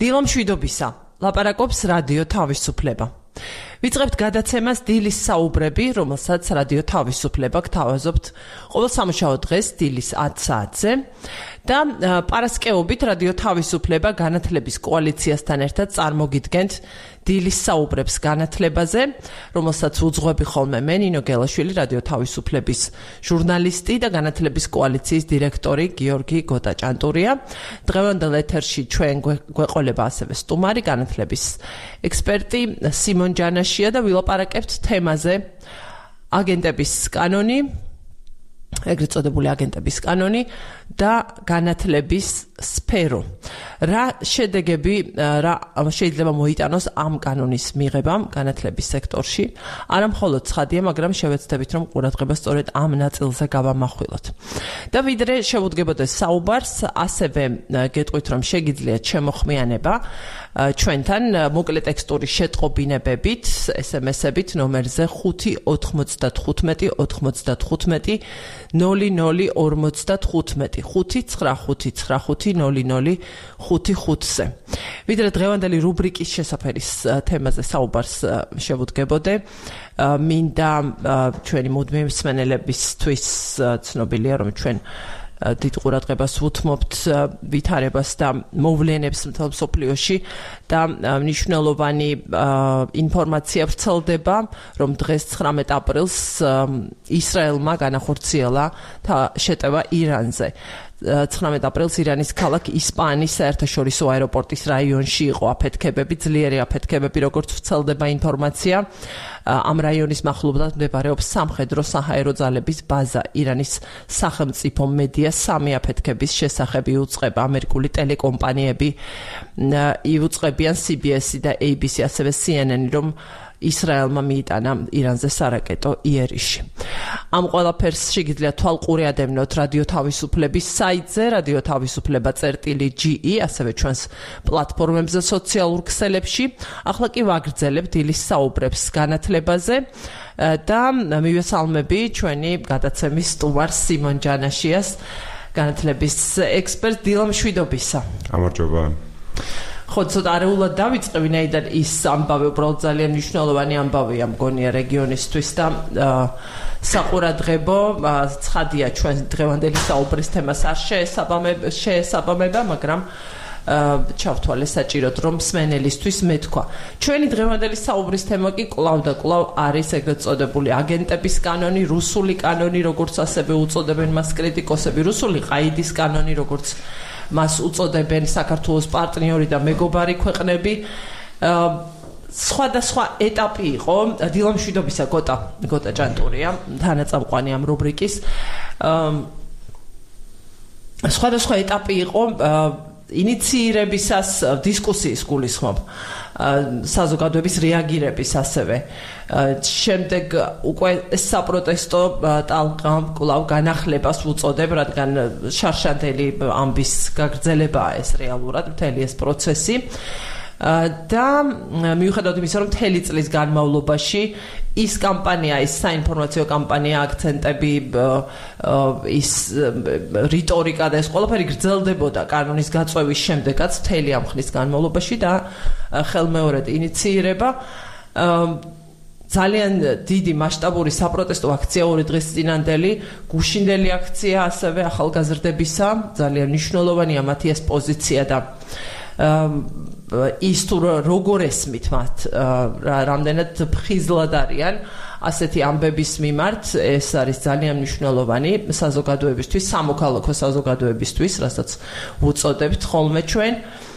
დილომშვიდობისა, ლაპარაკობს რადიო თავისუფლება. ვიწყებთ გადაცემას დილის საუბრები, რომელსაც რადიო თავისუფლება გთავაზობთ ყოველ სამუშაო დღეს დილის 10 საათზე და პარასკევობით რადიო თავისუფლება განათლების კოალიციასთან ერთად წარმოგიდგენთ დილის საუბრებს განათლებაზე, რომელსაც უძღვები ხოლმე მე ნინო გელაშვილი, რადიო თავისუფლების ჟურნალისტი და განათლების კოალიციის დირექტორი გიორგი გოტაჭანტურია. დღევანდელ ეთერში ჩვენ გვეყოლება ასევე სტუმარი განათლების ექსპერტი სიმონ ჯანაშია და ვილაპარაკებთ თემაზე აგენტების კანონი, ეგრეთ წოდებული აგენტების კანონი და განათლების სფერო. რა შედეგები შეიძლება მოიტანოს ამ კანონის მიღებამ განათლების სექტორში? არა მხოლოდ ცხადია, მაგრამ შევეცდებით, რომ ყურადღება სწორედ ამ ნაწილზე გავამახვილოთ. და ვიდრე შევუდგებოდეს საუბარს, ასევე გეტყვით, რომ შეგიძლიათ შემოხმიანება ჩვენთან მოკლე ტექსტური შეტყობინებებით, SMS-ებით ნომერზე 595 95 0055 5950055-ზე. ვიდრე დღევანდელი რუბრიკის შესაფერის თემაზე საუბარს შევუდგებოდე, მინდა ჩვენი მუდმივი მსმენელებისთვის ცნობილია, რომ ჩვენ დიდ ყურადღებას ვუთმობთ ვითარებას და მოვლენებს მთელ მსოფლიოში და მნიშვნელოვანი ინფორმაცია ვრცელდება, რომ დღეს 19 აპრილს ისრაელმა განახორციელა შეტევა ირანზე. 19 აპრილს ირანის ქალაქ ისპაანის საერთაშორისო აეროპორტის რაიონში იყო აფეთქებები, ძლიერი აფეთქებები, როგორც ვრცელდება ინფორმაცია. ამ რაიონის მახლობლად მდებარეობს სამხედრო საჰაერო ძალების ბაზა. ირანის სახელმწიფო მედია სამი აფეთქების შესახებ იუწყება. ამერიკული ტელეკომპანიები იუწყებიან CBS და ABC, ასევე CNN, რომ ისრაელმა მიიტანა ირანზე სარაკეტო იერიში. ამ ყველაფერს შეგიძლიათ თვალყური ადევნოთ რადიო თავისუფლების საიტზე, რადიო თავისუფლება.ge, ასევე ჩვენს პლატფორმებზე სოციალურ ქსელებში. ახლა კი ვაგრძელებთ დილის საუბრებს განათლებაზე და მივესალმები ჩვენი გადაცემის სტუმარ სიმონ ჯანაშიას, განათლების ექსპერტ. დილომშვიდობისა. გამარჯობა. ხო, ცოტა არეულად დავიწყე, ვინაიდან ის ამბავი უბრალოდ ძალიან მნიშვნელოვანი ამბავია მგონია რეგიონისთვის და საყურადღებო ცხადია ჩვენ დღევანდელი საუბრის თემას არ შეესაბამება, მაგრამ ჩავთვალე საჭიროდ, რომ მსმენელისთვის მეთქვა. ჩვენი დღევანდელი საუბრის თემა კი კვლავ და კვლავ არის ეგრეთ წოდებული აგენტების კანონი, რუსული კანონი, როგორც ასევე უწოდებენ მას კრიტიკოსები, რუსული ყაიდის კანონი, როგორც მას უწოდებენ საქართველოს პარტნიორი და მეგობარი ქვეყნები. სხვადასხვა ეტაპი იყო. დილომშვიდობისა გოტაჭანტურია, თანაწამყვანი ამ რუბრიკის. სხვადასხვა ეტაპი იყო ინიციირებისას, დისკუსიის გულისხმობ, საზოგადოების რეაგირების ასევე. შემდეგ უკვე საპროტესტო ტალღა კვლავ განახლებას უწოდებ, რადგან შარშანდელი ამბის გაგრძელებაა ეს რეალურად მთელი ეს პროცესი. და მიუხედავად იმისა, რომ მთელი წლის განმავლობაში ის კამპანია, ის საინფორმაციო კამპანია, აქცენტები, ის რიტორიკა და ეს ყველაფერი გრძელდებოდა კანონის გაწვევის შემდეგაც მთელი ამ ხნის განმავლობაში და ხელმეორედ ინიციირება. ძალიან დიდი მასშტაბური საპროტესტო აქცია 2 დღის წინანდელი, გუშინდელი აქცია ასევე ახალგაზრდებისა, ძალიან მნიშვნელოვანია მათი ეს პოზიცია და ის თუ როგორ ესმით მათ, რამდენად ფხიზლად არიან ასეთი ამბების მიმართ, ეს არის ძალიან მნიშვნელოვანი საზოგადოებისთვის, სამოქალაქო საზოგადოებისთვის, რასაც უწოდებთ ხოლმე ჩვენ.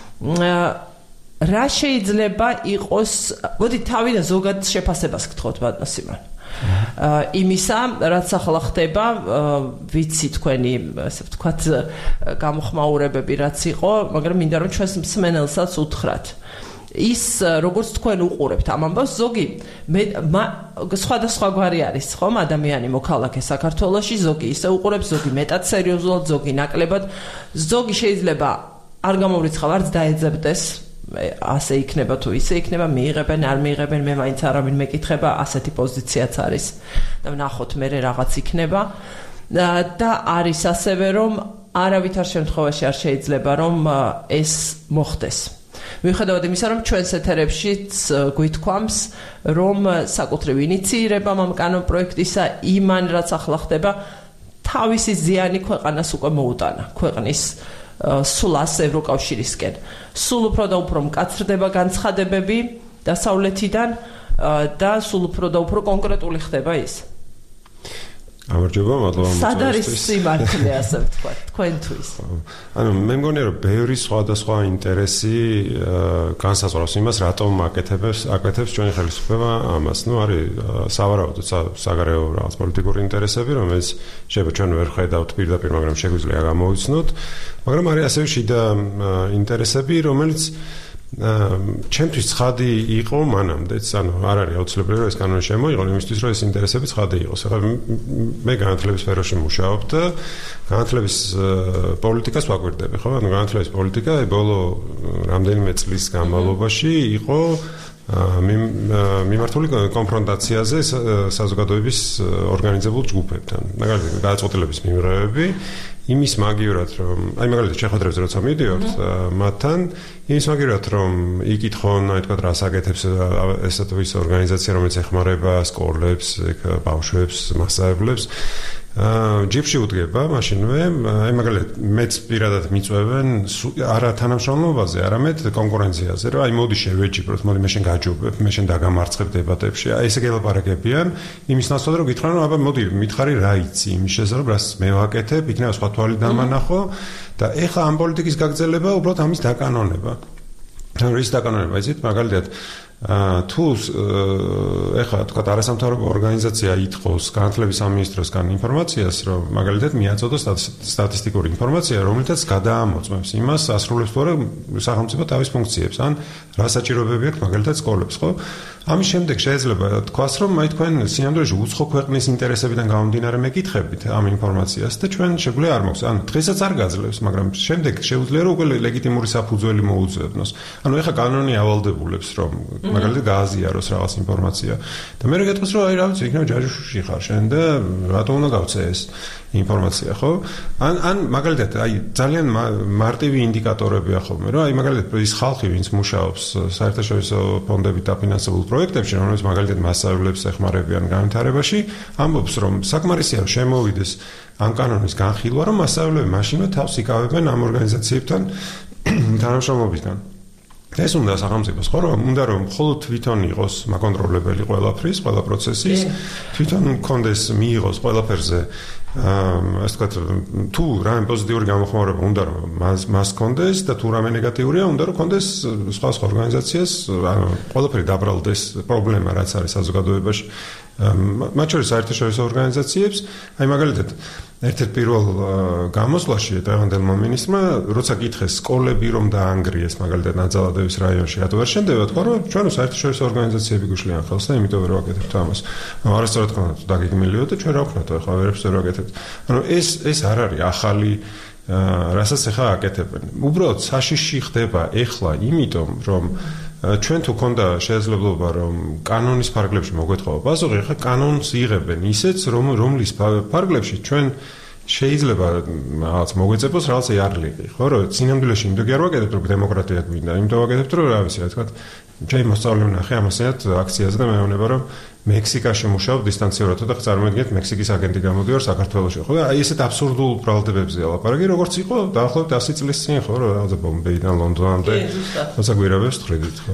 რა შეიძლება იყოს, მოდი თავიდან ზოგად შეფასებას გთხოვთ ბატონო სიმონ. იმისა, რაც ახლა ხდება, ვიცი თქვენი, ასე ვთქვათ, გამოხმაურებები რაც იყო, მაგრამ მინდა რომ ჩვენს მსმენელსაც უთხრათ. ის როგორც თქვენ უყურებთ ამ ამბავს, ზოგი სხვადასხვაგვარი არის, ხომ, ადამიანი მოქალაქე საქართველოში, ზოგი ისე უყურებს, ზოგი მეტად სერიოზულად, ზოგი ნაკლებად, ზოგი შეიძლება არ გამოვრიცხავ, არც დაეძებდეს, ასე იქნება თუ ისე იქნება, მიიღებენ, არ მიიღებენ, მე მაინც არავინ მეკითხება, ასეთი პოზიციაც არის და ვნახოთ მე რაღაც იქნება და არის ასევე რომ არავითარ შემთხვევაში არ შეიძლება რომ ეს მოხდეს. მიუხედავად იმისა, რომ ჩვენს ეთერებშიც გვითქვამს, რომ საკუთრივ ინიციირებამ ამ კანონპროექტისა იმან რაც ახლა ხდება, თავისი ზიანი ქვეყანას უკვე მოუტანა. ქვეყნის სულ 100 ევროკავშირისკენ. სულ უფრო და უფრო მკაცრდება განცხადებები დასავლეთიდან და სულ უფრო და უფრო კონკრეტული ხდება ის. გამარჯობა, მადლობა მოწვევისთვის. სად არის სიმართლე, ასე ვთქვათ, თქვენთვის? ანუ მე მგონია, რომ ბევრი სხვადასხვა ინტერესი განსაზღვრავს იმას, რატომ აკეთებს ჩვენი ხელისუფლება ამას. არის სავარაუდოდ საგარეო რაღაც პოლიტიკური ინტერესები, რომელიც შეიძლება ჩვენ ვერ ხედავთ პირდაპირ, მაგრამ შეგვიძლია გამოვიცნოთ. მაგრამ არის ასევე შიდა ინტერესები, რომელიც ჩემთვის ცხადი იყო მანამდეც, ანუ არ არის აუცილებელი რომ ეს კანონი შემოიღო, იმისთვის რომ ეს ინტერესები ცხადი იყოს. ახლა მე განათლების სფეროში მუშაობ და განათლების პოლიტიკას ვაკვირდები, ხო? ანუ განათლების პოლიტიკა ბოლო რამდენიმე წლის განმავლობაში იყო მიმართული კონფრონტაციაზე საზოგადოების ორგანიზებულ ჯგუფებთან. მაგალითად, გადაწყვეტილების მიმღებები იმის მაგივრად, რომ მაგალითად შეხვედრებზე როცა მიდიოქთ მათთან, იმის მაგივრად, რომ იკითხონ, თქვათ, რას აკეთებს ესა თუ ის ორგანიზაცია, რომელიც ეხმარება სკოლებს, ბავშვებს, მასწავლებლებს, ჯიბში უდგება მაშინვე, მაგალითად, მეც პირადად მიწვევენ არა თანამშრომლობაზე, არამედ კონკურენციაზე, რომ მოდი შევეჯიბროთ, მოდი მე შენ გაჯობებ, მე შენ დაგამარცხებ დებატებში, ესე გელაპარაკებიან, იმის ნაცვლად რომ გითხრან, რომ აბა მოდი მითხარი რა იცი, იმის შესაძლებლად რას მე ვაკეთებ, იქნება სხვა თვალი დამანახო და ეხლა ამ პოლიტიკის გაგრძელება უბრალოდ ამის დაკანონება. ანუ ის დაკანონება იცით, მაგალითად თუ ეხლა თქვა არასამთავრობო ორგანიზაცია ითხოვს განათლების სამინისტროსგან ინფორმაციას, რომ მაგალითად მიაწოდოს სტატისტიკური ინფორმაცია, რომელთაც გადაამოწმებს იმას, ასრულებს თუ არა სახელმწიფო თავის ფუნქციებს, ან რა საჭიროებები აქვს მაგალითად სკოლებს, ხო? ამის შემდეგ შეიძლება თქვას, რომ თქვენ სინამდვილეში უცხო ქვეყნის ინტერესებიდან გამომდინარე მეკითხებით ამ ინფორმაციას და ჩვენ შეგვიძლია არ მოხდეს. ანუ დღესაც არ გაძლევს, მაგრამ შემდეგ შეუძლია რომ უკვე ლეგიტიმური საფუძველი მოუძებნოს. ანუ ეხლა კანონი ავალდებულებს, რომ მაგალითად გააზიაროს რაღაც ინფორმაცია და მე რეგეთქოს რომ აი რა ვიცი იქნება ჯაჟიშვილი ხარ შენ და რატომ უნდა გავცე ეს ინფორმაცია, ხო? ან მაგალითად აი ძალიან მარტივი ინდიკატორებია ხოლმე, რომ აი მაგალითად ის ხალხი, ვინც მუშაობს საერთაშორისო ფონდებით დაფინანსებულ პროექტებში, რომელიც მაგალითად მასწავლებლებს ეხმარებიან განვითარებაში, ამბობს, რომ საკმარისია რომ შემოვიდეს ამ კანონის განხილვა, რომ მასწავლებლები მაშინვე თავს იკავებენ ამ ორგანიზაციებთან თანამშრომლობისგან. ეს უნდა სახელმწიფოს, ხო, რომ უნდა რომ მხოლოდ თვითონ იყოს მაკონტროლებელი ყველაფრის, ყველა პროცესის, თვითონ მქონდეს მიიღოს ყველაფერზე ასე ვთქვათ, თუ რამე პოზიტიური გამოხმაურება უნდა რომ მას კონდეს და თუ რამე ნეგატიურია, უნდა რომ კონდეს სხვა ორგანიზაციას, ანუ ყველაფერი დაბრალდეს პრობლემა რაც არის საზოგადოებაში. მათ შორის საერთაშორისო ორგანიზაციებს, აი მაგალითად ერთ-ერთ პირველ გამოსვლაში დღევანდელმა მინისტრმა, როცა კითხეს სკოლები რომ დაანგრიეს მაგალითად ნაძალადევის რაიონში, რატო ვერ შენდება, თქვა რომ ჩვენ საერთაშორისო ორგანიზაციები გვიშლიან ხელს და იმიტომ ვერ ვაკეთებთ ამას. არასწორად ხომ დაგეგმილიო და ჩვენ რა ვქნათ ახლა ვერაფერს ვერ ვაკეთებთ. ანუ ეს არ არის ახალი რასაც ახლა აკეთებენ. უბრალოდ საშიში ხდება ეხლა იმიტომ რომ ჩვენ თუ ქონდა შესაძლებლობა რომ კანონის ფარგლებში მოგვეთხოვა პასუხი, ახლა კანონს იღებენ ისეც რომლის ფარგლებში ჩვენ შეიძლება რაღაც მოგვეწებოს რაღაც იარლიყი, ხო, რომ სინამდვილეში იმიტომ კი არ ვაკეთებთ რომ დემოკრატია გვინდა, იმიტომ ვაკეთებთ რომ რა ვიცი, რა თქვა, ჩემი მოსწავლე ნახე ამასენად აქციაზე და მეუბნება რომ მექსიკაში მუშაობ დისტანციურად და წარმოიდგინეთ მექსიკის აგენტი გამოდიوار საქართველოში, ხო და აი ესეთ აბსურდულ ბრალდებებზე ლაპარაკი, როგორც იყო დაახლოებით 100 წლის წინ, ხო, რაღაცა ბომბეიდან ლონდონამდე, როცა გვირაბებს თხრიდით, ხო.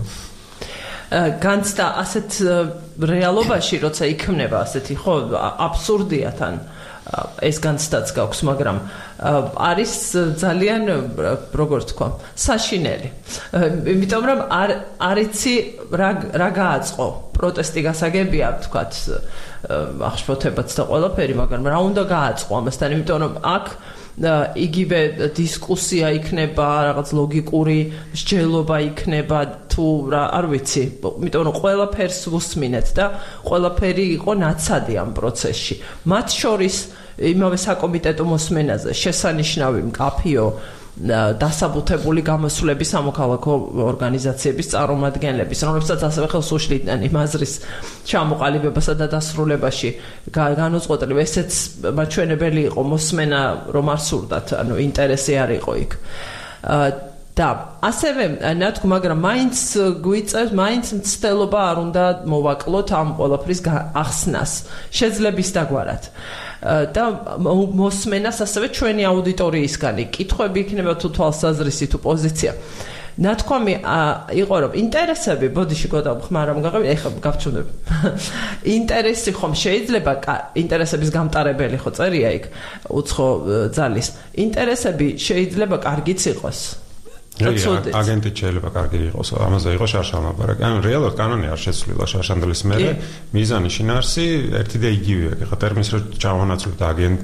განცდა ასეთ რეალობაში, როცა იქმნება ასეთი, ხო, აბსურდია თან ეს განცდაც გაქვს, მაგრამ არის ძალიან, როგორც თქვა, საშინელი. იმიტომ რომ არ იცი რა გააწყო. პროტესტი გასაგებია, თქვათ, აღშფოთებაც და ყველაფერი, მაგრამ რა უნდა გააწყო ამასთან, იმიტომ რომ აქ იგივე დისკუსია იქნება, რაღაც ლოგიკური მსჯელობა იქნება თუ რა, არ ვიცი, იმიტომ რომ ყველაფერს ვუსმინეთ და ყველაფერი იყო ნაცადი ამ პროცესში. მათ შორის იმავე საკომიტეტო მოსმენაზე შესანიშნავი მკაფიო დასაბუთებული გამოსვლების სამოქალაქო ორგანიზაციების წარმომადგენლების, რომლებსაც ასევე ხელს უშლიდნენ იმ აზრის ჩამოყალიბებასა და დასრულებაში განუწყვეტლივ ესეც მაჩვენებელი იყო მოსმენა, რომ არ სურდათ, ანუ ინტერესი არ იყო იქ. და ასევე ნათქვი, მაგრამ მაინც გვიწევს, მაინც მცდელობა არ უნდა მოვაკლოთ ამ ყველაფრის ახსნას, შეძლების დაგვარად. და მოსმენას ასევე ჩვენი აუდიტორიისგანი. კითხვები იქნება თუ თვალსაზრისი თუ პოზიცია. ნათქვამი იყო რომ ინტერესები, ბოდიში გადავხმარ რომ გაგავი, ეხლა გავჩვენებ. ინტერესი ხომ შეიძლება ინტერესების გამტარებელი ხო წერია იქ უცხო ძალის. ინტერესები შეიძლება კარგიც იყოს. აგენტი შეიძლება კარგი იყოს, ამაზე იყო შარშალაბარაკი. ანუ რეალურად კანონი არ შეცვლილა შარშანდლის მერე, მიზანი შინაარსი ერთი და იგივეა. ეხლა ტერმინს რო ჩავანაცვლით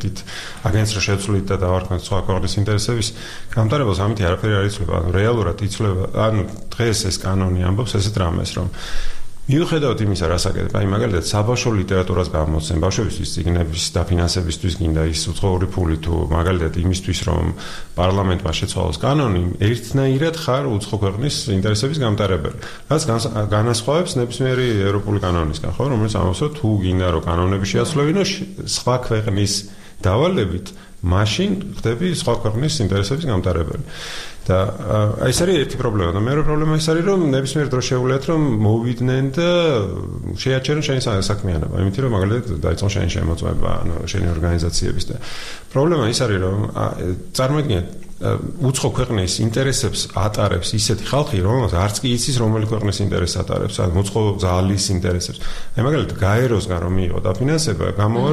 აგენტს რო შევცვლით და დავარქმევთ სხვა ქვეყნის ინტერესების გამტარებელს, ამით არაფერი არ იცვლება. ანუ რეალურად იცვლება, ანუ დღეს ეს კანონი ამბობს ესეთ რამეს, რომ მიუხედავად იმისა, რას აკეთებ, აი მაგალითად საბავშვო ლიტერატურას გამოცემ, ბავშვებისთვის წიგნების დაფინანსებისთვის გინდა ის უცხოური ფული თუ მაგალითად იმისთვის, რომ პარლამენტმა შეცვალოს კანონი, ერთნაირად ხარ უცხო ქვეყნის ინტერესების გამტარებელი. რაც განასხვავებს ნებისმიერი ევროპული კანონისგან, ხო, რომელიც ამბობს, თუ გინდა რომ კანონები შეაცვლევინო სხვა ქვეყნის დავალებით, მაშინ ხდები სხვა ქვეყნის ინტერესების გამტარებელი. და ეს არის ერთი პრობლემა და მეორე პრობლემა ის არის რომ ნებისმიერ დროს შეუძლიათ რომ მოვიდნენ და შეაჩერონ შენი საქმიანობა, იმიტომ რომ მაგალითად დაიწყონ შენი შემოწმება, ანუ შენი ორგანიზაციების და პრობლემა ის არის რომ წარმოიდგინეთ უცხო ქვეყნის ინტერესებს ატარებს ისეთი ხალხი, რომელსაც არც კი იცის რომელი ქვეყნის ინტერესს ატარებს, ანუ უცხო ძალის ინტერესებს. აი მაგალითად გაეროსგან რომ მიიღო დაფინანსება,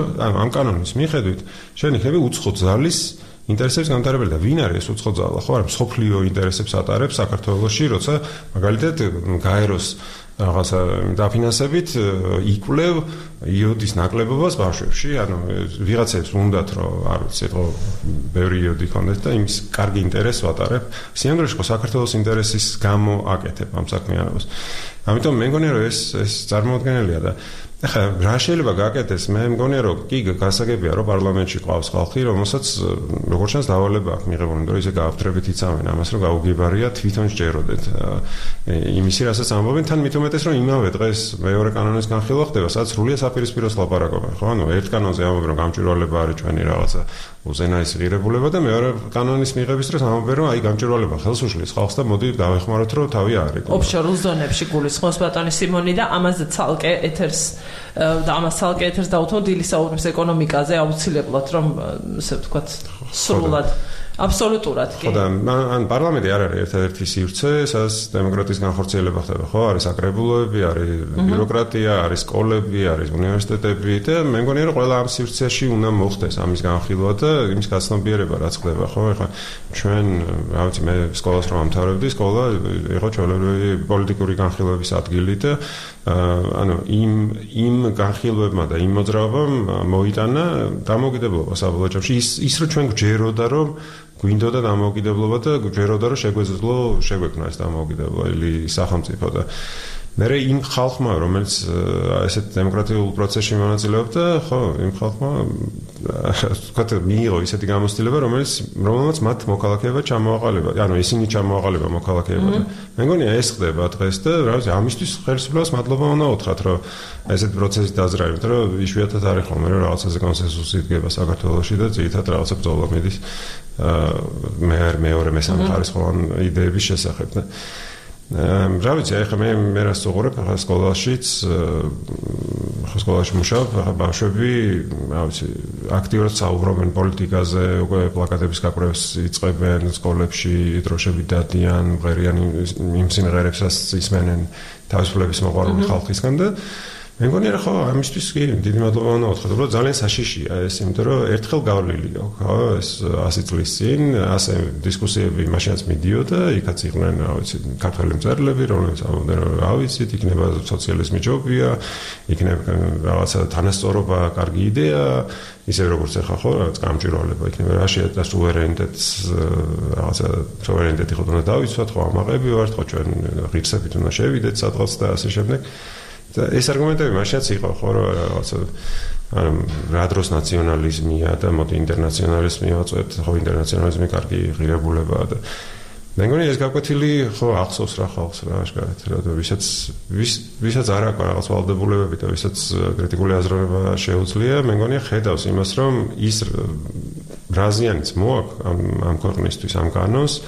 ამ კანონის მიხედვით შენ იქნები უცხო ძალის ინტერესების გამტარებელი და ვინ არის ეს უცხო ძალა? ხო, არა, მსოფლიო ინტერესებს ატარებს საქართველოში, როცა მაგალითად გაეროს რაღაცა დაფინანსებით იკვლევ იოდის ნაკლებობას ბავშვებში, ანუ ვიღაცებს უნდათ რომ არ ვიცი, ხო, ბევრი იოდი ქონდეს და იმის კარგი ინტერესს ვატარებ. სიამოვნებაში ხო საქართველოს ინტერესის გამო აკეთებ ამ საქმიანობას. ამიტომ მე მგონია რომ ეს წარმოუდგენელია და ახლა რა შეიძლება გააკეთეს? მე მგონია რომ კი გასაგებია რომ პარლამენტში ყავს ხალხი, რომელსაც როგორც ჩანს დავალება აქვს მიღებული, რომ ისე გააფთრებით იცავენ ამას, რომ გაუგებარია თვითონ შეეროდეთ იმისი, რასაც ამბობენ, თან მით უმეტეს რომ იმავე დღეს მეორე კანონის განხილვა ხდება, სადაც სრულიად საპირისპიროს ლაპარაკობენ, ხო? ანუ ერთ კანონზე ამბობენ რომ გამჭვირვალება არის ჩვენი რაღაცა უზენაესი ღირებულება და მეორე კანონის მიღების დროს ამბობენ რომ აი გამჭვირვალება ხელს უშლის ხალხს და მოდი დავეხმაროთ რომ თავი აარეკო. ოფშორულ ზონებში გულისხმობს ბატონი სიმონი და ამაზე ცალკე ეთერს და ამას ცალკე ეთერს დაუთმო დილის საუბრებს ეკონომიკაზე აუცილებლად რომ ესე ვთქვათ სრულად აბსოლუტურად კი. ხო და ან პარლამენტი არ არის ერთადერთი სივრცე, სადაც დემოკრატიის განხორციელება ხდება, ხო? არის საკრებულოები, არის ბიუროკრატია, არის სკოლები, არის უნივერსიტეტები და მე მგონია რომ ყველა ამ სივრცეში უნდა მოხდეს ამის განხილვა და იმის გაცნობიერება რაც ხდება, ხო? ეხლა ჩვენ, რა ვიცი, მე სკოლას რომ ამთავრებდი, სკოლა იყო ჩვეულებრივი პოლიტიკური განხილვების ადგილი და ანუ იმ განხილვებმა და იმ მოძრაობამ მოიტანა დამოუკიდებლობა საბოლოო ჯამში ის რომ ჩვენ გვჯეროდა რომ გვინდოდა დამოუკიდებლობა და გვჯეროდა რომ შეგვექმნა ეს დამოუკიდებელი სახელმწიფო და მე იმ ხალხმა რომელიც ესეთ დემოკრატიულ პროცესში მონაწილეობდა, ხო, იმ ხალხმა ვთქვათ მიიღო ისეთი გამოცდილება, რომელმაც მათ მოქალაქეობა ჩამოაყალიბა, ანუ ისინი ჩამოაყალიბა მოქალაქეობა და მე მგონია ეს ხდება დღეს და რა ვიცი, ამისთვის ხელისუფლებას მადლობა უნდა უთხრათ, რომ ესეთ პროცესი დაძრაი, იმიტომ რომ იშვიათად არის ხოლმე რომ რაღაცაზე კონსენსუსი იდგება საქართველოში და ძირითადად რაღაცა ბრძოლა მიდის მეორე მესამე ხარისხოვან იდეების შესახებ და რა ვიცი, ეხლა მე რას ვუყურებ, ახლა სკოლაში მუშაობ, ახლა ბავშვები, რა ვიცი, აქტიურად საუბრობენ პოლიტიკაზე, უკვე პლაკატების გაკვრევას იწყებენ სკოლებში, დროშები დადიან, მღერიან იმ სიმღერებსაც ისმენენ თავისუფლების მოყვარული ხალხისგან და მე მგონია რომ ხო ამისთვის კი დიდი მადლობა უნდა ვუთხრათ, უბრალოდ ძალიან საშიშია ეს, იმიტომ რომ ერთხელ გავლილი აქვს, ხო, ეს 100 წლის წინ ასე დისკუსიები მაშინაც მიდიოდა, იქაც იყვნენ, რა ვიცი, ქართველი მწერლები, რომლებიც ამბობდნენ რომ რა ვიცით, იქნება სოციალიზმი ჯობია, იქნება რაღაცა თანასწორობა, კარგი იდეა, ისე როგორც ახლა ხო, რაღაც გამჭვირვალება, იქნება რაშია და სუვერენიტეტს რაღაცა სუვერენიტეტი ხო უნდა დავიცვათ, ხო ამაყები ვართ, ხო ჩვენ ღირსებით უნდა შევიდეთ სადღაც და ასე შემდეგ. ეს არგუმენტები მაშინაც იყო, ხო, რომ რაღაცა რა დროს ნაციონალიზმია და მოდი ინტერნაციონალიზმი ვაწვევთ, ხო, ინტერნაციონალიზმი კარგი ღირებულებაა და მე მგონია ეს გაკვეთილი ხო ახსოვს რა ხალხს რა აშკარად, რა ვისაც არ აქვს რაღაც ვალდებულებები და ვისაც კრიტიკული აზროვნება შეუძლია, მე მგონია ხედავს იმას, რომ ის რაზიანიც მოაქვს ამ ქვეყნისთვის ამ კანონს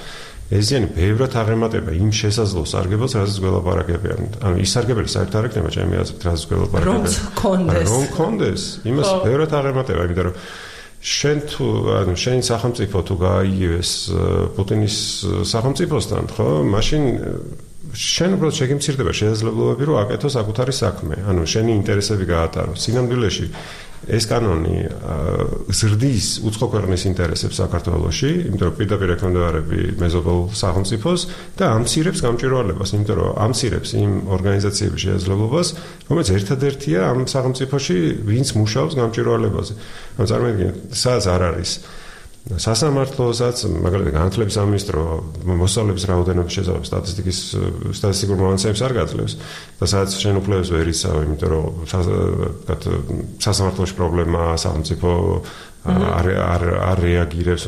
ესენი ბევრად აღემატება იმ შესაძლო სარგებელს, რასაც გველაპარაკებიან. ანუ ის სარგებელი საერთოდ არ ექნება ჩემი აზრით, რასაც გველაპარაკებიან. რომ კონდეს, იმას ბევრად აღემატება, იმიტომ რომ შენ თუ ანუ შენი სახელმწიფო თუ გაიგივეს პუტინის სახელმწიფოსთან, ხო? მაშინ შენ უბრალოდ შეგიმცირდება შესაძლებლობები, რომ აკეთო საკუთარი საქმე. ანუ შენი ინტერესები გაატარო. სინამდვილეში ეს კანონი ზრდის უცხო ქვეყნის ინტერესებს საქართველოში, იმიტომ რომ პირდაპირ ექვემდებარება მეზობელ სახელმწიფოს და ამცირებს გამჭვირვალებას, იმიტომ რომ ამცირებს იმ ორგანიზაციების შესაძლებლობას, რომელიც ერთადერთია ამ სახელმწიფოში, ვინც მუშაობს გამჭვირვალებაზე. ანუ წარმოიდგინეთ, სადაც არ არის სასამართლოსაც, მაგალითად განათლების სამინისტრო მოსწავლეების რაოდენობის შესახებ სტატისტიკურ მონაცემებს არ გაძლევს და სადაც შენ უფლებებს ვერ იცავ, იმიტომ რომ სასამართლოში პრობლემაა, სახელმწიფო არ რეაგირებს